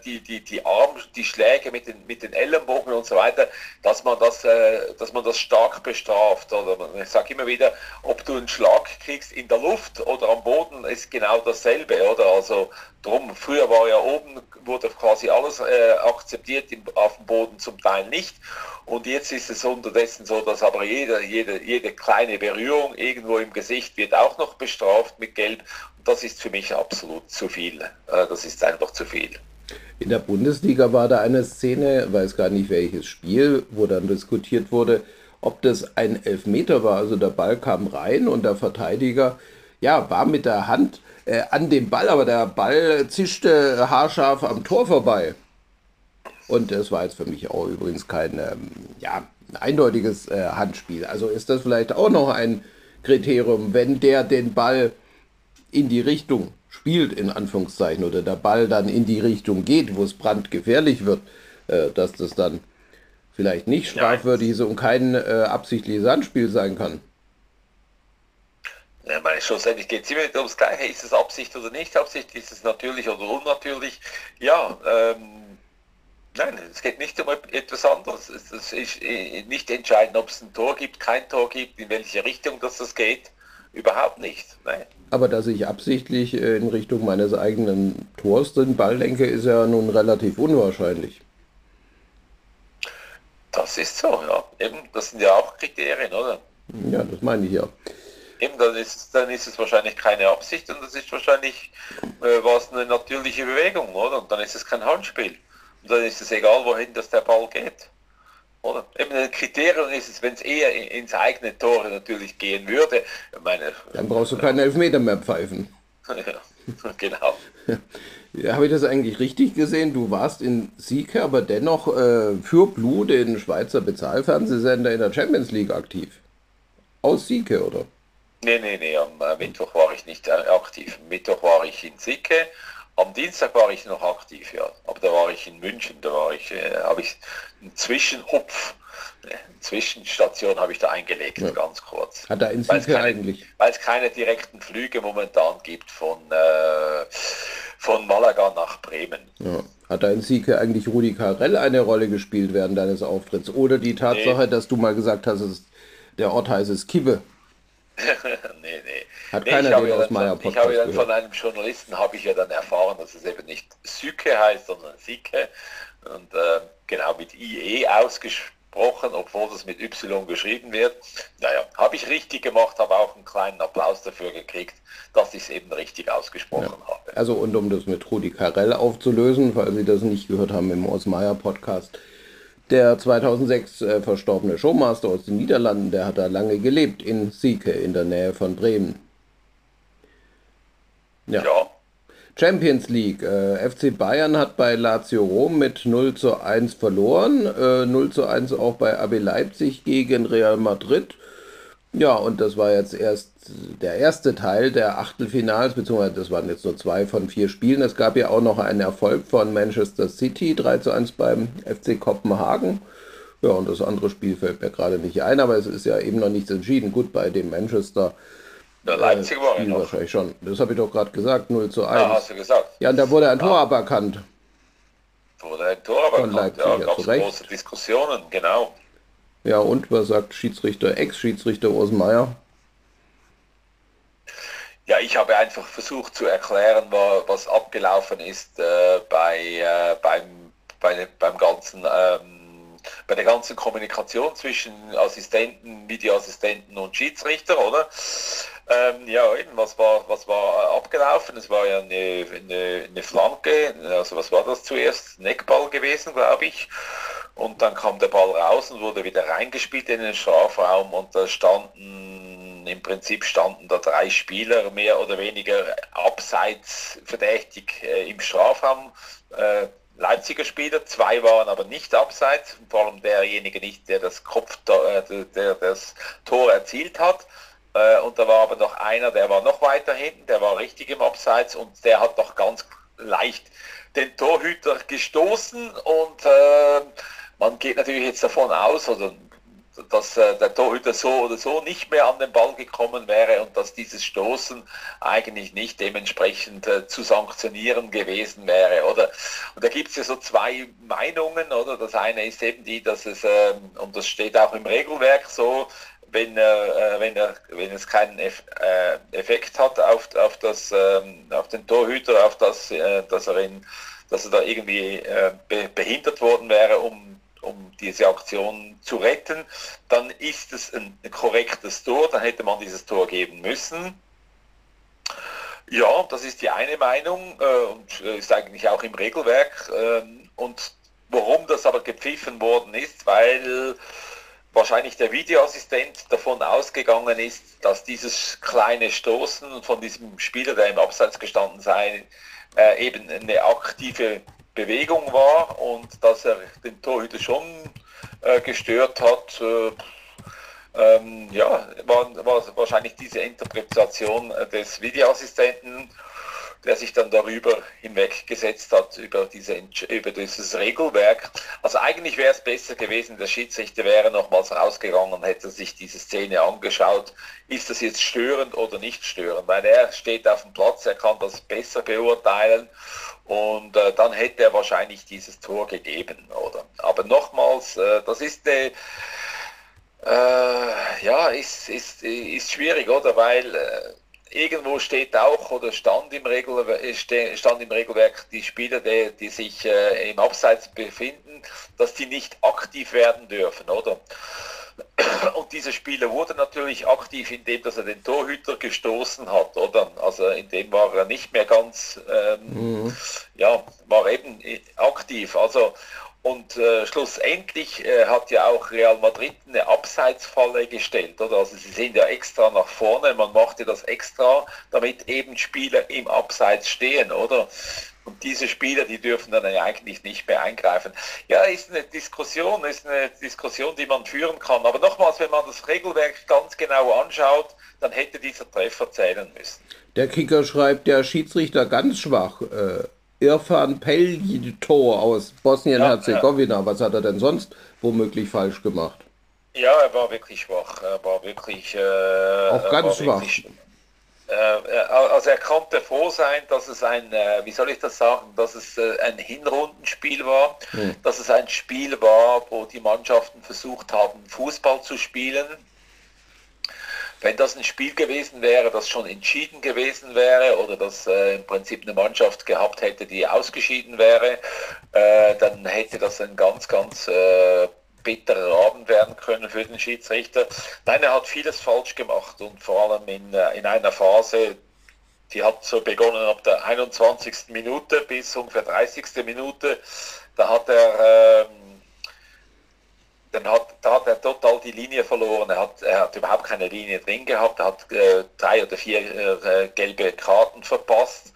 die Schläge mit den Ellenbogen und so weiter, dass man das stark bestraft. Oder ich sage immer wieder, ob du einen Schlag kriegst in der Luft oder am Boden, ist genau dasselbe, oder? Also drum, früher war ja oben, wurde quasi alles akzeptiert, auf dem Boden zum Teil nicht. Und jetzt ist es unterdessen so, dass aber jede kleine Berührung irgendwo im Gesicht wird auch noch bestraft mit Gelb. Und das ist für mich absolut zu viel. Das ist einfach zu viel. in der Bundesliga war da eine Szene, weiß gar nicht welches Spiel, wo dann diskutiert wurde, ob das ein Elfmeter war. Also der Ball kam rein und der Verteidiger, ja, war mit der Hand an dem Ball, aber der Ball zischte haarscharf am Tor vorbei. Und das war jetzt für mich auch übrigens kein ein eindeutiges Handspiel. Also ist das vielleicht auch noch ein Kriterium, wenn der den Ball in die Richtung spielt, in Anführungszeichen, oder der Ball dann in die Richtung geht, wo es brandgefährlich wird, dass das dann vielleicht nicht strafwürdig ist und kein absichtliches Handspiel sein kann. Ja, meine, schlussendlich geht es immer wieder ums Gleiche. Ist es Absicht oder nicht Absicht? Ist es natürlich oder unnatürlich? Ja, Nein, es geht nicht um etwas anderes. Es ist nicht entscheidend, ob es ein Tor gibt, kein Tor gibt, in welche Richtung das geht. Überhaupt nicht. Nein. Aber dass ich absichtlich in Richtung meines eigenen Tors den Ball lenke, ist ja nun relativ unwahrscheinlich. Das ist so, ja. Eben, das sind ja auch Kriterien, oder? Ja, das meine ich ja. Eben, dann ist es wahrscheinlich keine Absicht und das ist wahrscheinlich was eine natürliche Bewegung, oder? Und dann ist es kein Handspiel. Und dann ist es egal, wohin das der Ball geht. Oder? Eben ein Kriterium ist es, wenn es eher ins eigene Tor natürlich gehen würde. Ich meine, Dann brauchst du keinen Elfmeter mehr pfeifen. ja, genau. Ja, habe ich das eigentlich richtig gesehen? Du warst in Sieke, aber dennoch für Blue, den Schweizer Bezahlfernsehsender, in der Champions League aktiv. Aus Sieke, oder? Nee, am Mittwoch war ich nicht aktiv. Am Mittwoch war ich in Sicke, am Dienstag war ich noch aktiv, ja. Aber da war ich in München, habe ich einen Zwischenhupf, eine Zwischenstation habe ich da eingelegt, Ja. ganz kurz. Hat er in Sieke eigentlich? Weil es keine direkten Flüge momentan gibt von Malaga nach Bremen. Ja. Hat da in Sieke eigentlich Rudi Carrell eine Rolle gespielt während deines Auftritts? Oder die Tatsache, dass du mal gesagt hast, der Ort heißt Kibe? Nee. Hat Nee, keiner ich habe den ja aus Meier dann, ich habe ja Podcast dann von gehört. einem Journalisten habe ich ja dann erfahren, dass es eben nicht Syke heißt, sondern Sike und genau mit IE ausgesprochen, obwohl das mit Y geschrieben wird. Naja, habe ich richtig gemacht, habe auch einen kleinen Applaus dafür gekriegt, dass ich es eben richtig ausgesprochen habe. Also und um das mit Rudi Carrell aufzulösen, falls Sie das nicht gehört haben im Osmeier Podcast, der 2006 verstorbene Showmaster aus den Niederlanden, der hat da lange gelebt in Sieke in der Nähe von Bremen. Ja. Ja, Champions League. FC Bayern hat bei Lazio Rom mit 0:1 verloren. 0:1 auch bei RB Leipzig gegen Real Madrid. Ja, und das war jetzt erst der erste Teil der Achtelfinals, beziehungsweise das waren jetzt nur 2 von 4 Spielen. Es gab ja auch noch einen Erfolg von Manchester City, 3:1 beim FC Kopenhagen. Ja, und das andere Spiel fällt mir gerade nicht ein, aber es ist ja eben noch nichts entschieden. Gut, bei dem Manchester der Leipzig war ja Spiel noch. wahrscheinlich schon. Das habe ich doch gerade gesagt, 0:1. Ja, hast du gesagt. Ja, und da wurde ein Tor aberkannt. Wurde ein Tor aber Von kommt, Leipzig, ja, ja, gab zu es Recht. große Diskussionen, genau. Ja, und was sagt Schiedsrichter, Ex-Schiedsrichter Osmeier? Ja, ich habe einfach versucht zu erklären, was abgelaufen ist beim ganzen, bei der ganzen Kommunikation zwischen Assistenten, Videoassistenten und Schiedsrichter, oder? Ja, eben, was war abgelaufen? Es war ja eine Flanke, also was war das zuerst? Neckball gewesen, glaube ich. Und dann kam der Ball raus und wurde wieder reingespielt in den Strafraum und im Prinzip standen da 3 Spieler mehr oder weniger abseits verdächtig im Strafraum. Leipziger Spieler, 2 waren aber nicht abseits, vor allem derjenige nicht, der der das Tor erzielt hat. Und da war aber noch einer, der war noch weiter hinten, der war richtig im Abseits und der hat doch ganz leicht den Torhüter gestoßen und man geht natürlich jetzt davon aus, oder dass der Torhüter so oder so nicht mehr an den Ball gekommen wäre und dass dieses Stoßen eigentlich nicht dementsprechend zu sanktionieren gewesen wäre, oder? Und da gibt es ja so 2 Meinungen, oder? Das eine ist eben die, dass es, und das steht auch im Regelwerk so, wenn es keinen Effekt hat auf den Torhüter, auf das, dass er da irgendwie behindert worden wäre, um diese Aktion zu retten, dann ist es ein korrektes Tor, dann hätte man dieses Tor geben müssen. Ja, das ist die eine Meinung und ist eigentlich auch im Regelwerk. Und warum das aber gepfiffen worden ist, weil wahrscheinlich der Videoassistent davon ausgegangen ist, dass dieses kleine Stoßen von diesem Spieler, der im Abseits gestanden sei, eben eine aktive Bewegung war und dass er den Torhüter schon gestört hat. Ja, war wahrscheinlich diese Interpretation des Videoassistenten. der sich dann darüber hinweggesetzt hat, über dieses Regelwerk. Also eigentlich wäre es besser gewesen, der Schiedsrichter wäre nochmals rausgegangen und hätte sich diese Szene angeschaut. Ist das jetzt störend oder nicht störend? Weil er steht auf dem Platz, er kann das besser beurteilen und dann hätte er wahrscheinlich dieses Tor gegeben, oder? Aber nochmals, das ist eine ist schwierig, oder? Weil irgendwo steht auch oder stand im Regelwerk, die Spieler, die sich im Abseits befinden, dass die nicht aktiv werden dürfen, oder? Und dieser Spieler wurde natürlich aktiv, indem dass er den Torhüter gestoßen hat, oder? Also in dem war er nicht mehr ganz, war eben aktiv. Also und schlussendlich hat ja auch Real Madrid eine Abseitsfalle gestellt, oder? Also sie sind ja extra nach vorne, man machte das extra, damit eben Spieler im Abseits stehen, oder? Und diese Spieler, die dürfen dann ja eigentlich nicht mehr eingreifen. Ja, ist eine Diskussion, die man führen kann. Aber nochmals, wenn man das Regelwerk ganz genau anschaut, dann hätte dieser Treffer zählen müssen. Der Kicker schreibt, der Schiedsrichter ganz schwach. Irfan Peljitor aus Bosnien-Herzegowina. Was hat er denn sonst womöglich falsch gemacht? Ja, er war wirklich schwach. Er war wirklich... auch ganz schwach. Also er konnte froh sein, dass es ein Hinrundenspiel war, dass es ein Spiel war, wo die Mannschaften versucht haben, Fußball zu spielen. Wenn das ein Spiel gewesen wäre, das schon entschieden gewesen wäre oder das im Prinzip eine Mannschaft gehabt hätte, die ausgeschieden wäre, dann hätte das ein ganz bitterer Abend werden können für den Schiedsrichter. Nein, er hat vieles falsch gemacht und vor allem in einer Phase, die hat so begonnen ab der 21. Minute bis ungefähr 30. Minute, da hat er total die Linie verloren. Er hat überhaupt keine Linie drin gehabt. Er hat 3 oder 4 gelbe Karten verpasst.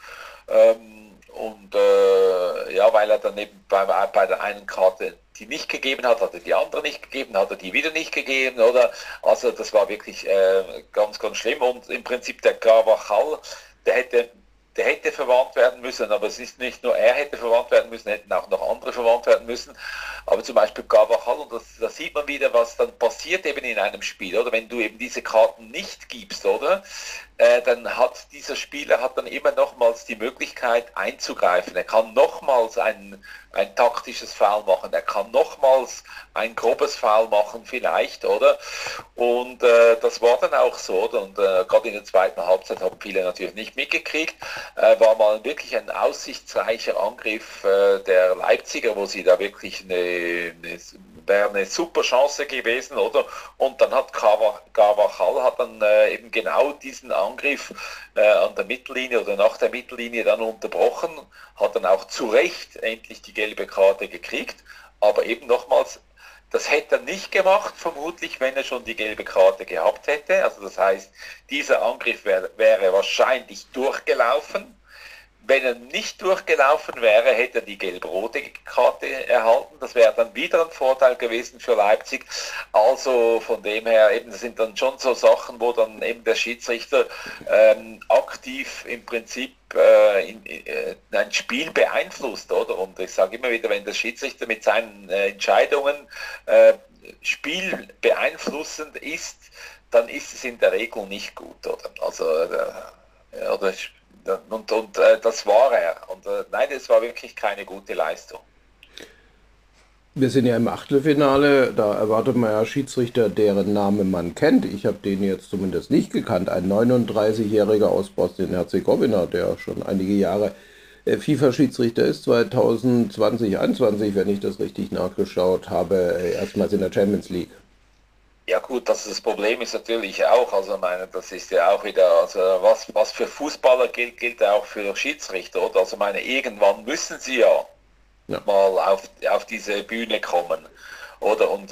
Weil er dann eben bei der einen Karte die nicht gegeben hat er die andere nicht gegeben, hat er die wieder nicht gegeben, oder? Also das war wirklich ganz schlimm. Und im Prinzip der Carvajal, der hätte verwarnt werden müssen, aber es ist nicht nur er hätte verwarnt werden müssen, hätten auch noch andere verwarnt werden müssen. Aber zum Beispiel Carvajal, und da sieht man wieder, was dann passiert eben in einem Spiel, oder? Wenn du eben diese Karten nicht gibst, oder? Dann hat dieser Spieler dann immer nochmals die Möglichkeit einzugreifen. Er kann nochmals ein taktisches Foul machen, er kann nochmals ein grobes Foul machen vielleicht, oder? Und das war dann auch so, oder? Und gerade in der zweiten Halbzeit haben viele natürlich nicht mitgekriegt. War mal wirklich ein aussichtsreicher Angriff der Leipziger, wo sie da wirklich wäre eine super Chance gewesen, oder? Und dann hat Carvajal dann eben genau diesen Angriff an der Mittellinie oder nach der Mittellinie dann unterbrochen, hat dann auch zu Recht endlich die gelbe Karte gekriegt, aber eben nochmals, das hätte er nicht gemacht, vermutlich, wenn er schon die gelbe Karte gehabt hätte. Also das heißt, dieser Angriff wäre wahrscheinlich durchgelaufen. Wenn er nicht durchgelaufen wäre, hätte er die gelb-rote Karte erhalten. Das wäre dann wieder ein Vorteil gewesen für Leipzig. Also von dem her, eben, das sind dann schon so Sachen, wo dann eben der Schiedsrichter aktiv im Prinzip ein Spiel beeinflusst, oder? Und ich sage immer wieder, wenn der Schiedsrichter mit seinen Entscheidungen Spiel beeinflussend ist, dann ist es in der Regel nicht gut, oder? Also das war er. Und nein, es war wirklich keine gute Leistung. Wir sind ja im Achtelfinale, da erwartet man ja Schiedsrichter, deren Name man kennt. Ich habe den jetzt zumindest nicht gekannt. Ein 39-Jähriger aus Bosnien-Herzegowina, der schon einige Jahre FIFA-Schiedsrichter ist, 2020/21, wenn ich das richtig nachgeschaut habe, erstmals in der Champions League. Ja gut, das Problem ist natürlich auch, also meine, das ist ja auch wieder, also was für Fußballer gilt ja auch für Schiedsrichter, oder? Also meine, irgendwann müssen sie ja mal auf diese Bühne kommen, oder? Und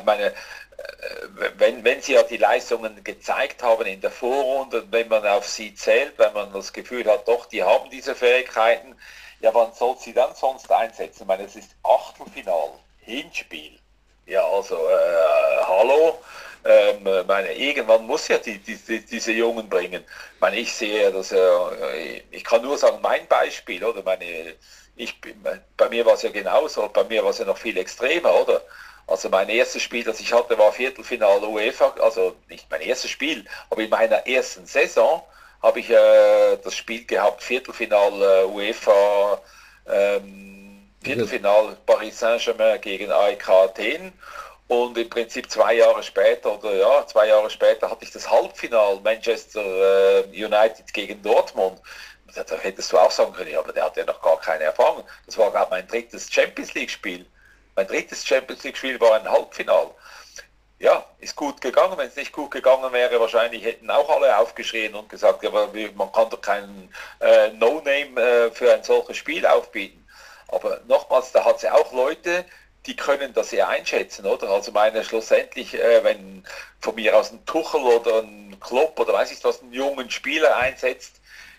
wenn sie ja die Leistungen gezeigt haben in der Vorrunde, wenn man auf sie zählt, wenn man das Gefühl hat, doch, die haben diese Fähigkeiten, ja, wann soll sie dann sonst einsetzen? Ich meine, es ist Achtelfinal, Hinspiel. Ja, also, hallo, irgendwann muss ja diese Jungen bringen. Ich meine, ich sehe, dass ich kann nur sagen, mein Beispiel, oder? Bei mir war es ja genauso, bei mir war es ja noch viel extremer, oder? Also mein erstes Spiel, das ich hatte, war Viertelfinale UEFA, also nicht mein erstes Spiel, aber in meiner ersten Saison habe ich das Spiel gehabt, Viertelfinale UEFA, Viertelfinale Paris Saint-Germain gegen AEK Athen. Und im Prinzip 2 Jahre später, oder ja, 2 Jahre später hatte ich das Halbfinale Manchester United gegen Dortmund. Da hättest du auch sagen können, ja, aber der hat ja noch gar keine Erfahrung. Das war gerade mein drittes Champions League-Spiel. Mein drittes Champions League-Spiel war ein Halbfinal. Ja, ist gut gegangen. Wenn es nicht gut gegangen wäre, wahrscheinlich hätten auch alle aufgeschrien und gesagt, ja, aber man kann doch keinen No-Name für ein solches Spiel aufbieten. Aber nochmals, da hat es ja auch Leute, die können das ja einschätzen, oder? Also meine schlussendlich, wenn von mir aus ein Tuchel oder ein Klopp oder weiß ich was, einen jungen Spieler einsetzt,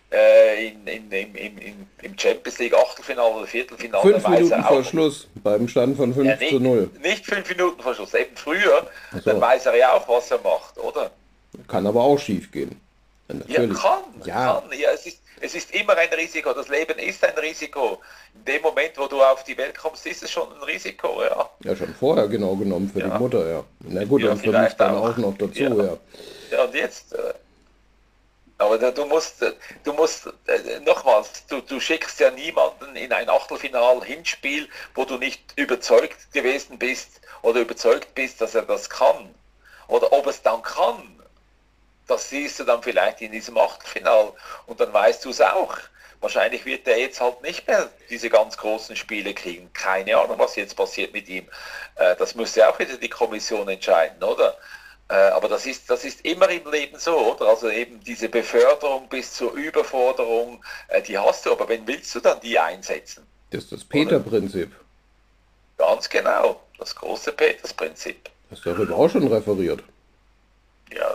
im Champions League Achtelfinale oder Viertelfinale. 5 Minuten vor Schluss, beim Stand von 5:0. Nicht 5 Minuten vor Schluss, eben früher, so. Dann weiß er ja auch, was er macht, oder? Kann aber auch schief gehen. Natürlich. Ja, kann. Ja, es ist immer ein Risiko, das Leben ist ein Risiko. In dem Moment, wo du auf die Welt kommst, ist es schon ein Risiko, ja. Ja, schon vorher genau genommen für die Mutter, ja. Na gut, ja, und für mich dann auch noch dazu, ja. Ja, und jetzt... Aber du musst nochmals, du schickst ja niemanden in ein Achtelfinal-Hinspiel, wo du nicht überzeugt gewesen bist oder überzeugt bist, dass er das kann. Oder ob es dann kann, das siehst du dann vielleicht in diesem Achtelfinal und dann weißt du es auch. Wahrscheinlich wird er jetzt halt nicht mehr diese ganz großen Spiele kriegen. Keine Ahnung, was jetzt passiert mit ihm. Das müsste auch wieder die Kommission entscheiden, oder? Aber das ist immer im Leben so, oder? Also eben diese Beförderung bis zur Überforderung, die hast du, aber wenn willst du dann die einsetzen? Das ist das Peter-Prinzip. Ganz genau, das große Peters-Prinzip. Hast du darüber auch schon referiert? Ja.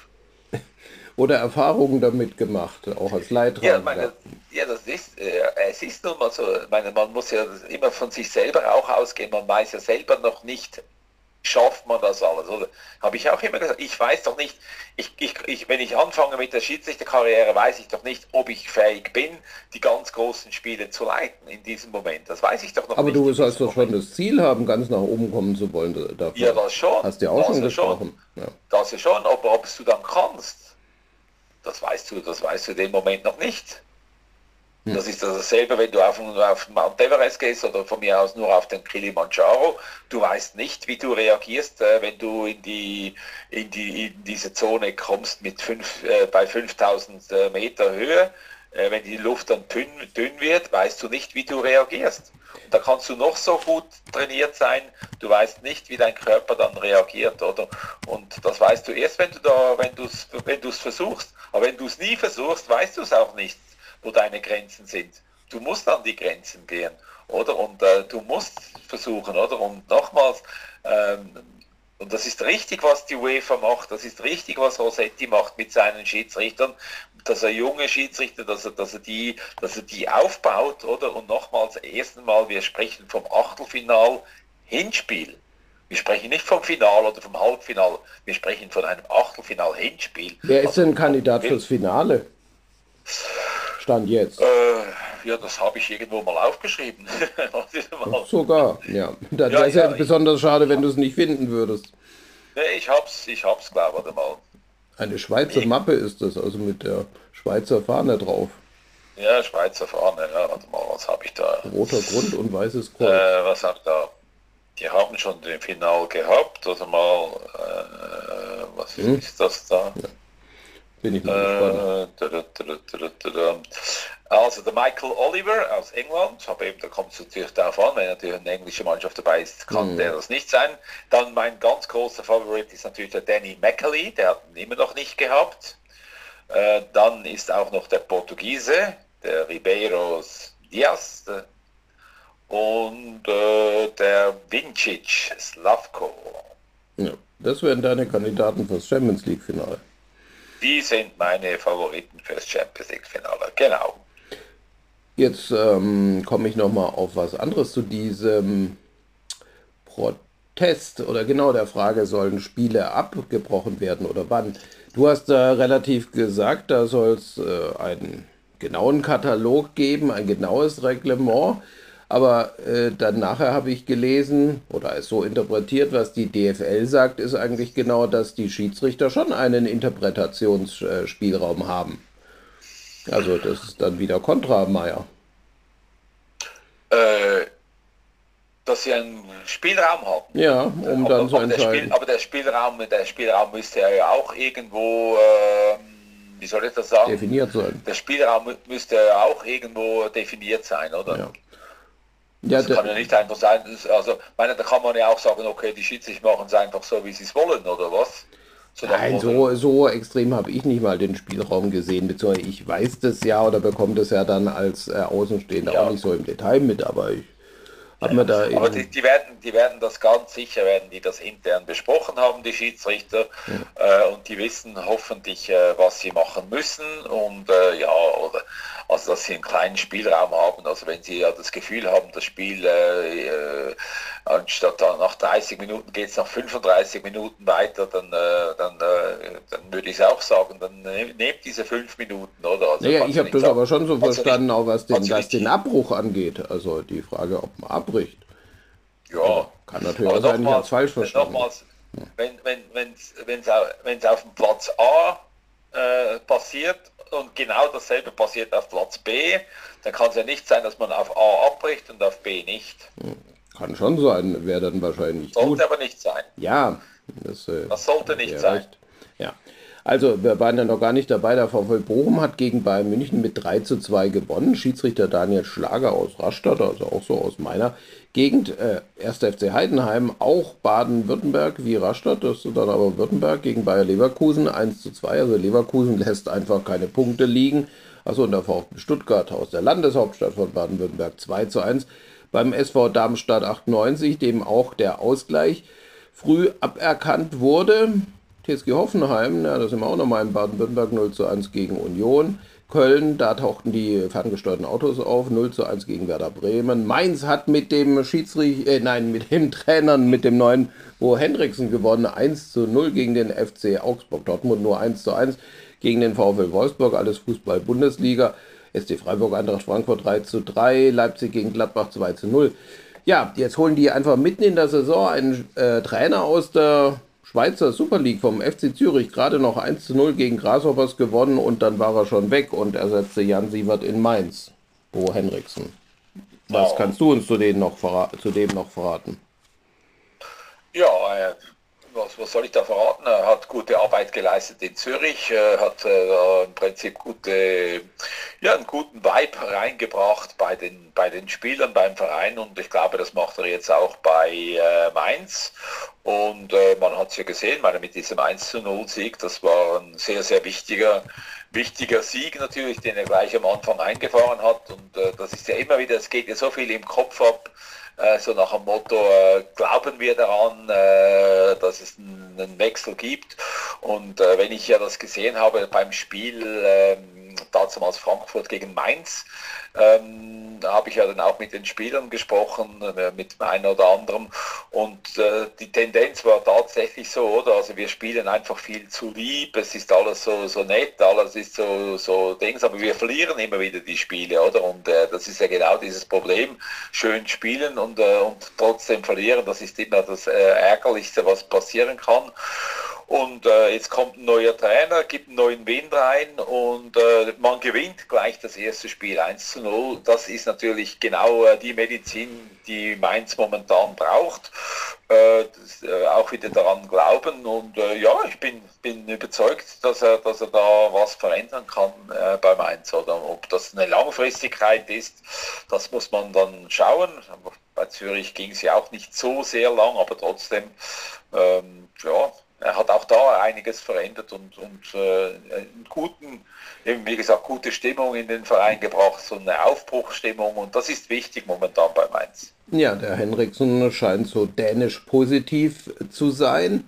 Oder Erfahrungen damit gemacht, auch als Leidtragender? Ja, es ist nun mal so, man muss ja immer von sich selber auch ausgehen, man weiß ja selber noch nicht, schafft man das alles, oder? Habe ich auch immer gesagt, ich weiß doch nicht, wenn ich anfange mit der Schiedsrichterkarriere, weiß ich doch nicht, ob ich fähig bin, die ganz großen Spiele zu leiten in diesem Moment. Das weiß ich doch noch aber nicht. Aber du sollst doch schon das Ziel haben, ganz nach oben kommen zu wollen. Dafür. Ja, das schon. Hast du ja auch schon gesprochen. Ja. Das ist schon, aber ob es du dann kannst, das weißt du in dem Moment noch nicht. Das ist dasselbe, wenn du auf Mount Everest gehst oder von mir aus nur auf den Kilimanjaro. Du weißt nicht, wie du reagierst, wenn du in diese Zone kommst bei 5000 Meter Höhe. Wenn die Luft dann dünn wird, weißt du nicht, wie du reagierst. Und da kannst du noch so gut trainiert sein, du weißt nicht, wie dein Körper dann reagiert, oder? Und das weißt du erst, wenn du es versuchst. Aber wenn du es nie versuchst, weißt du es auch nicht, wo deine Grenzen sind. Du musst an die Grenzen gehen, oder? Und du musst versuchen, oder? Und nochmals, und das ist richtig, was die UEFA macht, das ist richtig, was Rossetti macht mit seinen Schiedsrichtern, dass er junge Schiedsrichter, dass er die aufbaut, oder? Und nochmals, erstmal, wir sprechen vom Achtelfinal-Hinspiel. Wir sprechen nicht vom Finale oder vom Halbfinale, wir sprechen von einem Achtelfinal-Hinspiel. Wer ist denn Kandidat fürs Finale? Stand jetzt. Ja, das habe ich irgendwo mal aufgeschrieben. Sogar, ja. Das wäre ja besonders schade, wenn du es nicht finden würdest. Nee, ich hab's, glaube ich, mal. Eine Schweizer Mappe ist das, also mit der Schweizer Fahne drauf. Ja, Schweizer Fahne, ja, warte mal, was habe ich da? Roter Grund und weißes Kreuz. Was hab ich da? Die haben schon den Final gehabt, oder mal, was ist das da? Ja. Bin ich mal gespannt. Also der Michael Oliver aus England, aber eben, da kommt es natürlich darauf an, wenn natürlich eine englische Mannschaft dabei ist, kann der das nicht sein. Dann mein ganz großer Favorit ist natürlich der Danny McAlee, der hat ihn immer noch nicht gehabt. Dann ist auch noch der Portugiese, der Ribeiro Diaz und der Vincic Slavko. Ja, das wären deine Kandidaten fürs Champions League Finale. Die sind meine Favoriten fürs Champions League Finale, genau. Jetzt komme ich nochmal auf was anderes zu diesem Test oder genau der Frage, sollen Spiele abgebrochen werden oder wann? Du hast da relativ gesagt, da soll es einen genauen Katalog geben, ein genaues Reglement. Aber dann nachher habe ich gelesen oder es so interpretiert, was die DFL sagt, ist eigentlich genau, dass die Schiedsrichter schon einen Interpretationsspielraum haben. Also das ist dann wieder kontra Meier. Äh, dass sie einen Spielraum haben. Ja, um dann zu entscheiden. Aber der Spielraum müsste ja auch irgendwo, wie soll ich das sagen? Definiert sein. Der Spielraum müsste ja auch irgendwo definiert sein, oder? Ja. Ja, Das kann ja nicht einfach sein, also, meine, da kann man ja auch sagen, okay, die Schiedsrichter machen es einfach so, wie sie es wollen, oder was? nein, so extrem habe ich nicht mal den Spielraum gesehen, beziehungsweise ich weiß das ja oder bekomme das ja dann als Außenstehender Ja. auch nicht so im Detail mit, aber ich habe mir da Aber eben, die werden das ganz sicher, werden die das intern besprochen haben, die Schiedsrichter, und die wissen hoffentlich, was sie machen müssen und ja, oder also dass sie einen kleinen Spielraum haben. Also wenn sie ja das Gefühl haben, das Spiel anstatt nach 30 Minuten geht es nach 35 Minuten weiter, dann würde ich auch sagen, dann nehmt diese 5 Minuten, oder? Also naja, ich habe das aber schon so verstanden, auch was kannst du den Abbruch angeht, also die Frage, ob man abbricht. Ja, Kann natürlich auch sein, ich habe es falsch verstanden. Nochmals, wenn es auf dem Platz A passiert und genau dasselbe passiert auf Platz B, dann kann es ja nicht sein, dass man auf A abbricht und auf B nicht. Kann schon sein, wäre dann wahrscheinlich Sollte gut. aber nicht sein. Ja, Das sollte nicht wäre sein. recht. Ja. Also, wir waren ja noch gar nicht dabei. Der VfL Bochum hat gegen Bayern München mit 3:2 gewonnen. Schiedsrichter Daniel Schlager aus Rastatt, also auch so aus meiner Gegend. 1. FC Heidenheim, auch Baden-Württemberg wie Rastatt, das ist dann aber Württemberg gegen Bayer Leverkusen 1:2. Also Leverkusen lässt einfach keine Punkte liegen. Also und der VfB Stuttgart aus der Landeshauptstadt von Baden-Württemberg 2:1. Beim SV Darmstadt 98, dem auch der Ausgleich früh aberkannt wurde. TSG Hoffenheim, ja, da sind wir auch nochmal in Baden-Württemberg 0:1 gegen Union. Köln, da tauchten die ferngesteuerten Autos auf, 0:1 gegen Werder Bremen. Mainz hat mit dem mit dem Trainer, mit dem neuen Bo Henriksen gewonnen, 1:0 gegen den FC Augsburg. Dortmund nur 1:1 gegen den VfL Wolfsburg, alles Fußball-Bundesliga. SC Freiburg, Eintracht Frankfurt 3:3, Leipzig gegen Gladbach 2:0. Ja, jetzt holen die einfach mitten in der Saison einen Trainer aus der Schweizer Super League vom FC Zürich, gerade noch 1:0 gegen Grasshoppers gewonnen und dann war er schon weg und ersetzte Jan Siewert in Mainz. Bo Henriksen. Was kannst du uns zu dem noch verraten? Ja, was soll ich da verraten? Er hat gute Arbeit geleistet in Zürich, hat im Prinzip einen guten Vibe reingebracht bei den Spielern, beim Verein und ich glaube, das macht er jetzt auch bei Mainz. Und man hat es ja gesehen, meine, mit diesem 1:0 Sieg, das war ein sehr, sehr wichtiger Sieg natürlich, den er gleich am Anfang eingefahren hat. Und das ist ja immer wieder, es geht ja so viel im Kopf ab, so nach dem Motto, glauben wir daran, dass es einen Wechsel gibt. Und wenn ich ja das gesehen habe beim Spiel damals Frankfurt gegen Mainz, da habe ich ja dann auch mit den Spielern gesprochen, mit einem oder anderem. Und die Tendenz war tatsächlich so, oder? Also wir spielen einfach viel zu lieb, es ist alles so nett, alles ist so Dings, aber wir verlieren immer wieder die Spiele, oder? Und das ist ja genau dieses Problem. Schön spielen und trotzdem verlieren, das ist immer das Ärgerlichste, was passieren kann. Und jetzt kommt ein neuer Trainer, gibt einen neuen Wind rein und man gewinnt gleich das erste Spiel 1:0. Das ist natürlich genau die Medizin, die Mainz momentan braucht. Auch wieder daran glauben und ja, ich bin überzeugt, dass er da was verändern kann bei Mainz. Oder ob das eine Langfristigkeit ist, das muss man dann schauen. Bei Zürich ging es ja auch nicht so sehr lang, aber trotzdem, ja, er hat auch da einiges verändert und einen guten, eben wie gesagt, gute Stimmung in den Verein gebracht, so eine Aufbruchsstimmung und das ist wichtig momentan bei Mainz. Ja, der Henriksen scheint so dänisch positiv zu sein.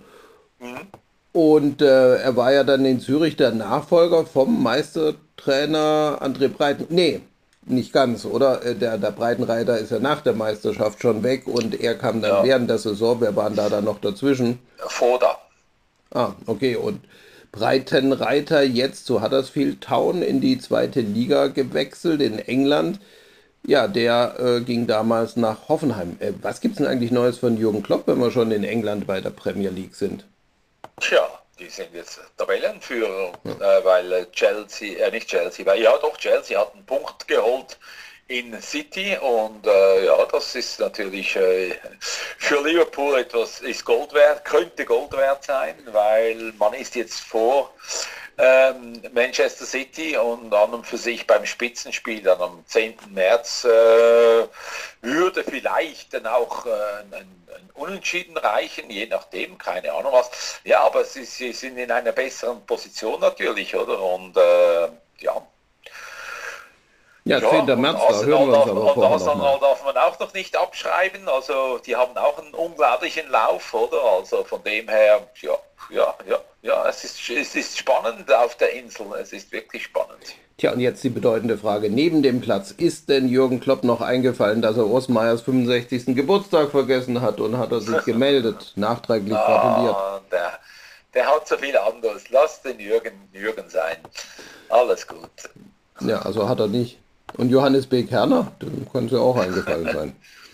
Und er war ja dann in Zürich der Nachfolger vom Meistertrainer André Breiten. Nee, nicht ganz, oder? Der Breitenreiter ist ja nach der Meisterschaft schon weg und er kam dann während der Saison. Wer waren da dann noch dazwischen? Voda. Ah, okay. Und Breitenreiter jetzt zu Huddersfield Town in die zweite Liga gewechselt in England. Ja, der ging damals nach Hoffenheim. Was gibt's denn eigentlich Neues von Jürgen Klopp, wenn wir schon in England bei der Premier League sind? Tja, die sind jetzt Tabellenführer, weil nicht Chelsea, weil ja doch, Chelsea hat einen Punkt geholt in City und ja, das ist natürlich für Liverpool ist Gold wert, könnte Gold wert sein, weil man ist jetzt vor Manchester City und an und für sich beim Spitzenspiel dann am 10. März würde vielleicht dann auch ein Unentschieden reichen, je nachdem, keine Ahnung was. Ja, aber sie sind in einer besseren Position natürlich, oder? Und ja. Ja, 10. März, da hören wir uns aber vorher noch mal. Darf man auch noch nicht abschreiben, also die haben auch einen unglaublichen Lauf, oder? Also von dem her, es ist spannend auf der Insel, es ist wirklich spannend. Tja, und jetzt die bedeutende Frage, neben dem Platz, ist denn Jürgen Klopp noch eingefallen, dass er Urs Meyers 65. Geburtstag vergessen hat und hat er sich gemeldet, nachträglich gratuliert? Der hat so viel anderes, lass den Jürgen sein, alles gut. Ja, also hat er nicht. Und Johannes B. Kerner, dem könnte auch eingefallen sein.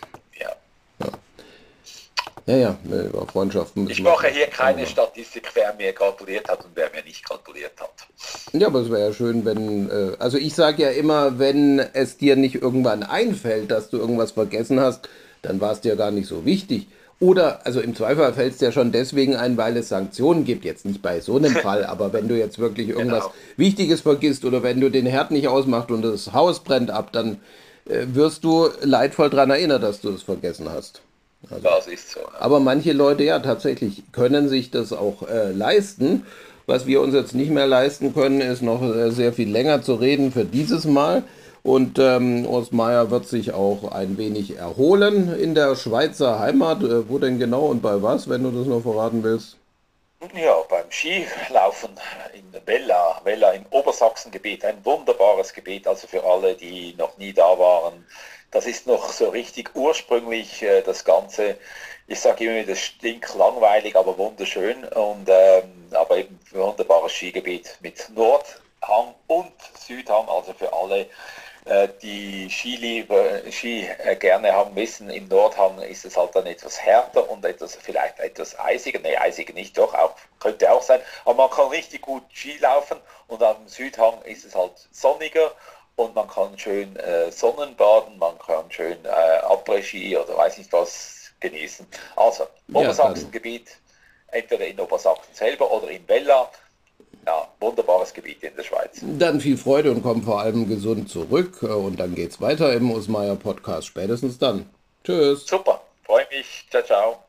Ja, über Freundschaften. Ich mache hier keine Statistik, wer mir gratuliert hat und wer mir nicht gratuliert hat. Ja, aber es wäre ja schön, wenn, also ich sage ja immer, wenn es dir nicht irgendwann einfällt, dass du irgendwas vergessen hast, dann war es dir gar nicht so wichtig. Oder, also im Zweifel fällt es dir schon deswegen ein, weil es Sanktionen gibt, jetzt nicht bei so einem Fall, aber wenn du jetzt wirklich irgendwas Wichtiges vergisst oder wenn du den Herd nicht ausmachst und das Haus brennt ab, dann wirst du leidvoll daran erinnert, dass du es vergessen hast. Also, das ist so. Ja. Aber manche Leute, ja, tatsächlich können sich das auch leisten. Was wir uns jetzt nicht mehr leisten können, ist noch sehr viel länger zu reden für dieses Mal. Und Urs Meier wird sich auch ein wenig erholen in der Schweizer Heimat. Wo denn genau und bei was, wenn du das noch verraten willst? Ja, beim Skilaufen in Vella im Obersachsengebiet, ein wunderbares Gebiet, also für alle, die noch nie da waren. Das ist noch so richtig ursprünglich, das Ganze, ich sage immer, das stinkt langweilig, aber wunderschön und aber eben ein wunderbares Skigebiet mit Nordhang und Südhang, also für alle, die Ski gerne haben, wissen, im Nordhang ist es halt dann etwas härter und vielleicht etwas eisiger, nee, eisiger nicht, doch, auch, könnte auch sein, aber man kann richtig gut Ski laufen und am Südhang ist es halt sonniger und man kann schön Sonnenbaden, man kann schön Après-Ski oder weiß nicht was genießen. Also, Obersachsengebiet, entweder in Obersachsen selber oder in Vella. Ja, wunderbares Gebiet in der Schweiz. Dann viel Freude und komm vor allem gesund zurück. Und dann geht's weiter im Urs Meier Podcast. Spätestens dann. Tschüss. Super, freue mich. Ciao, ciao.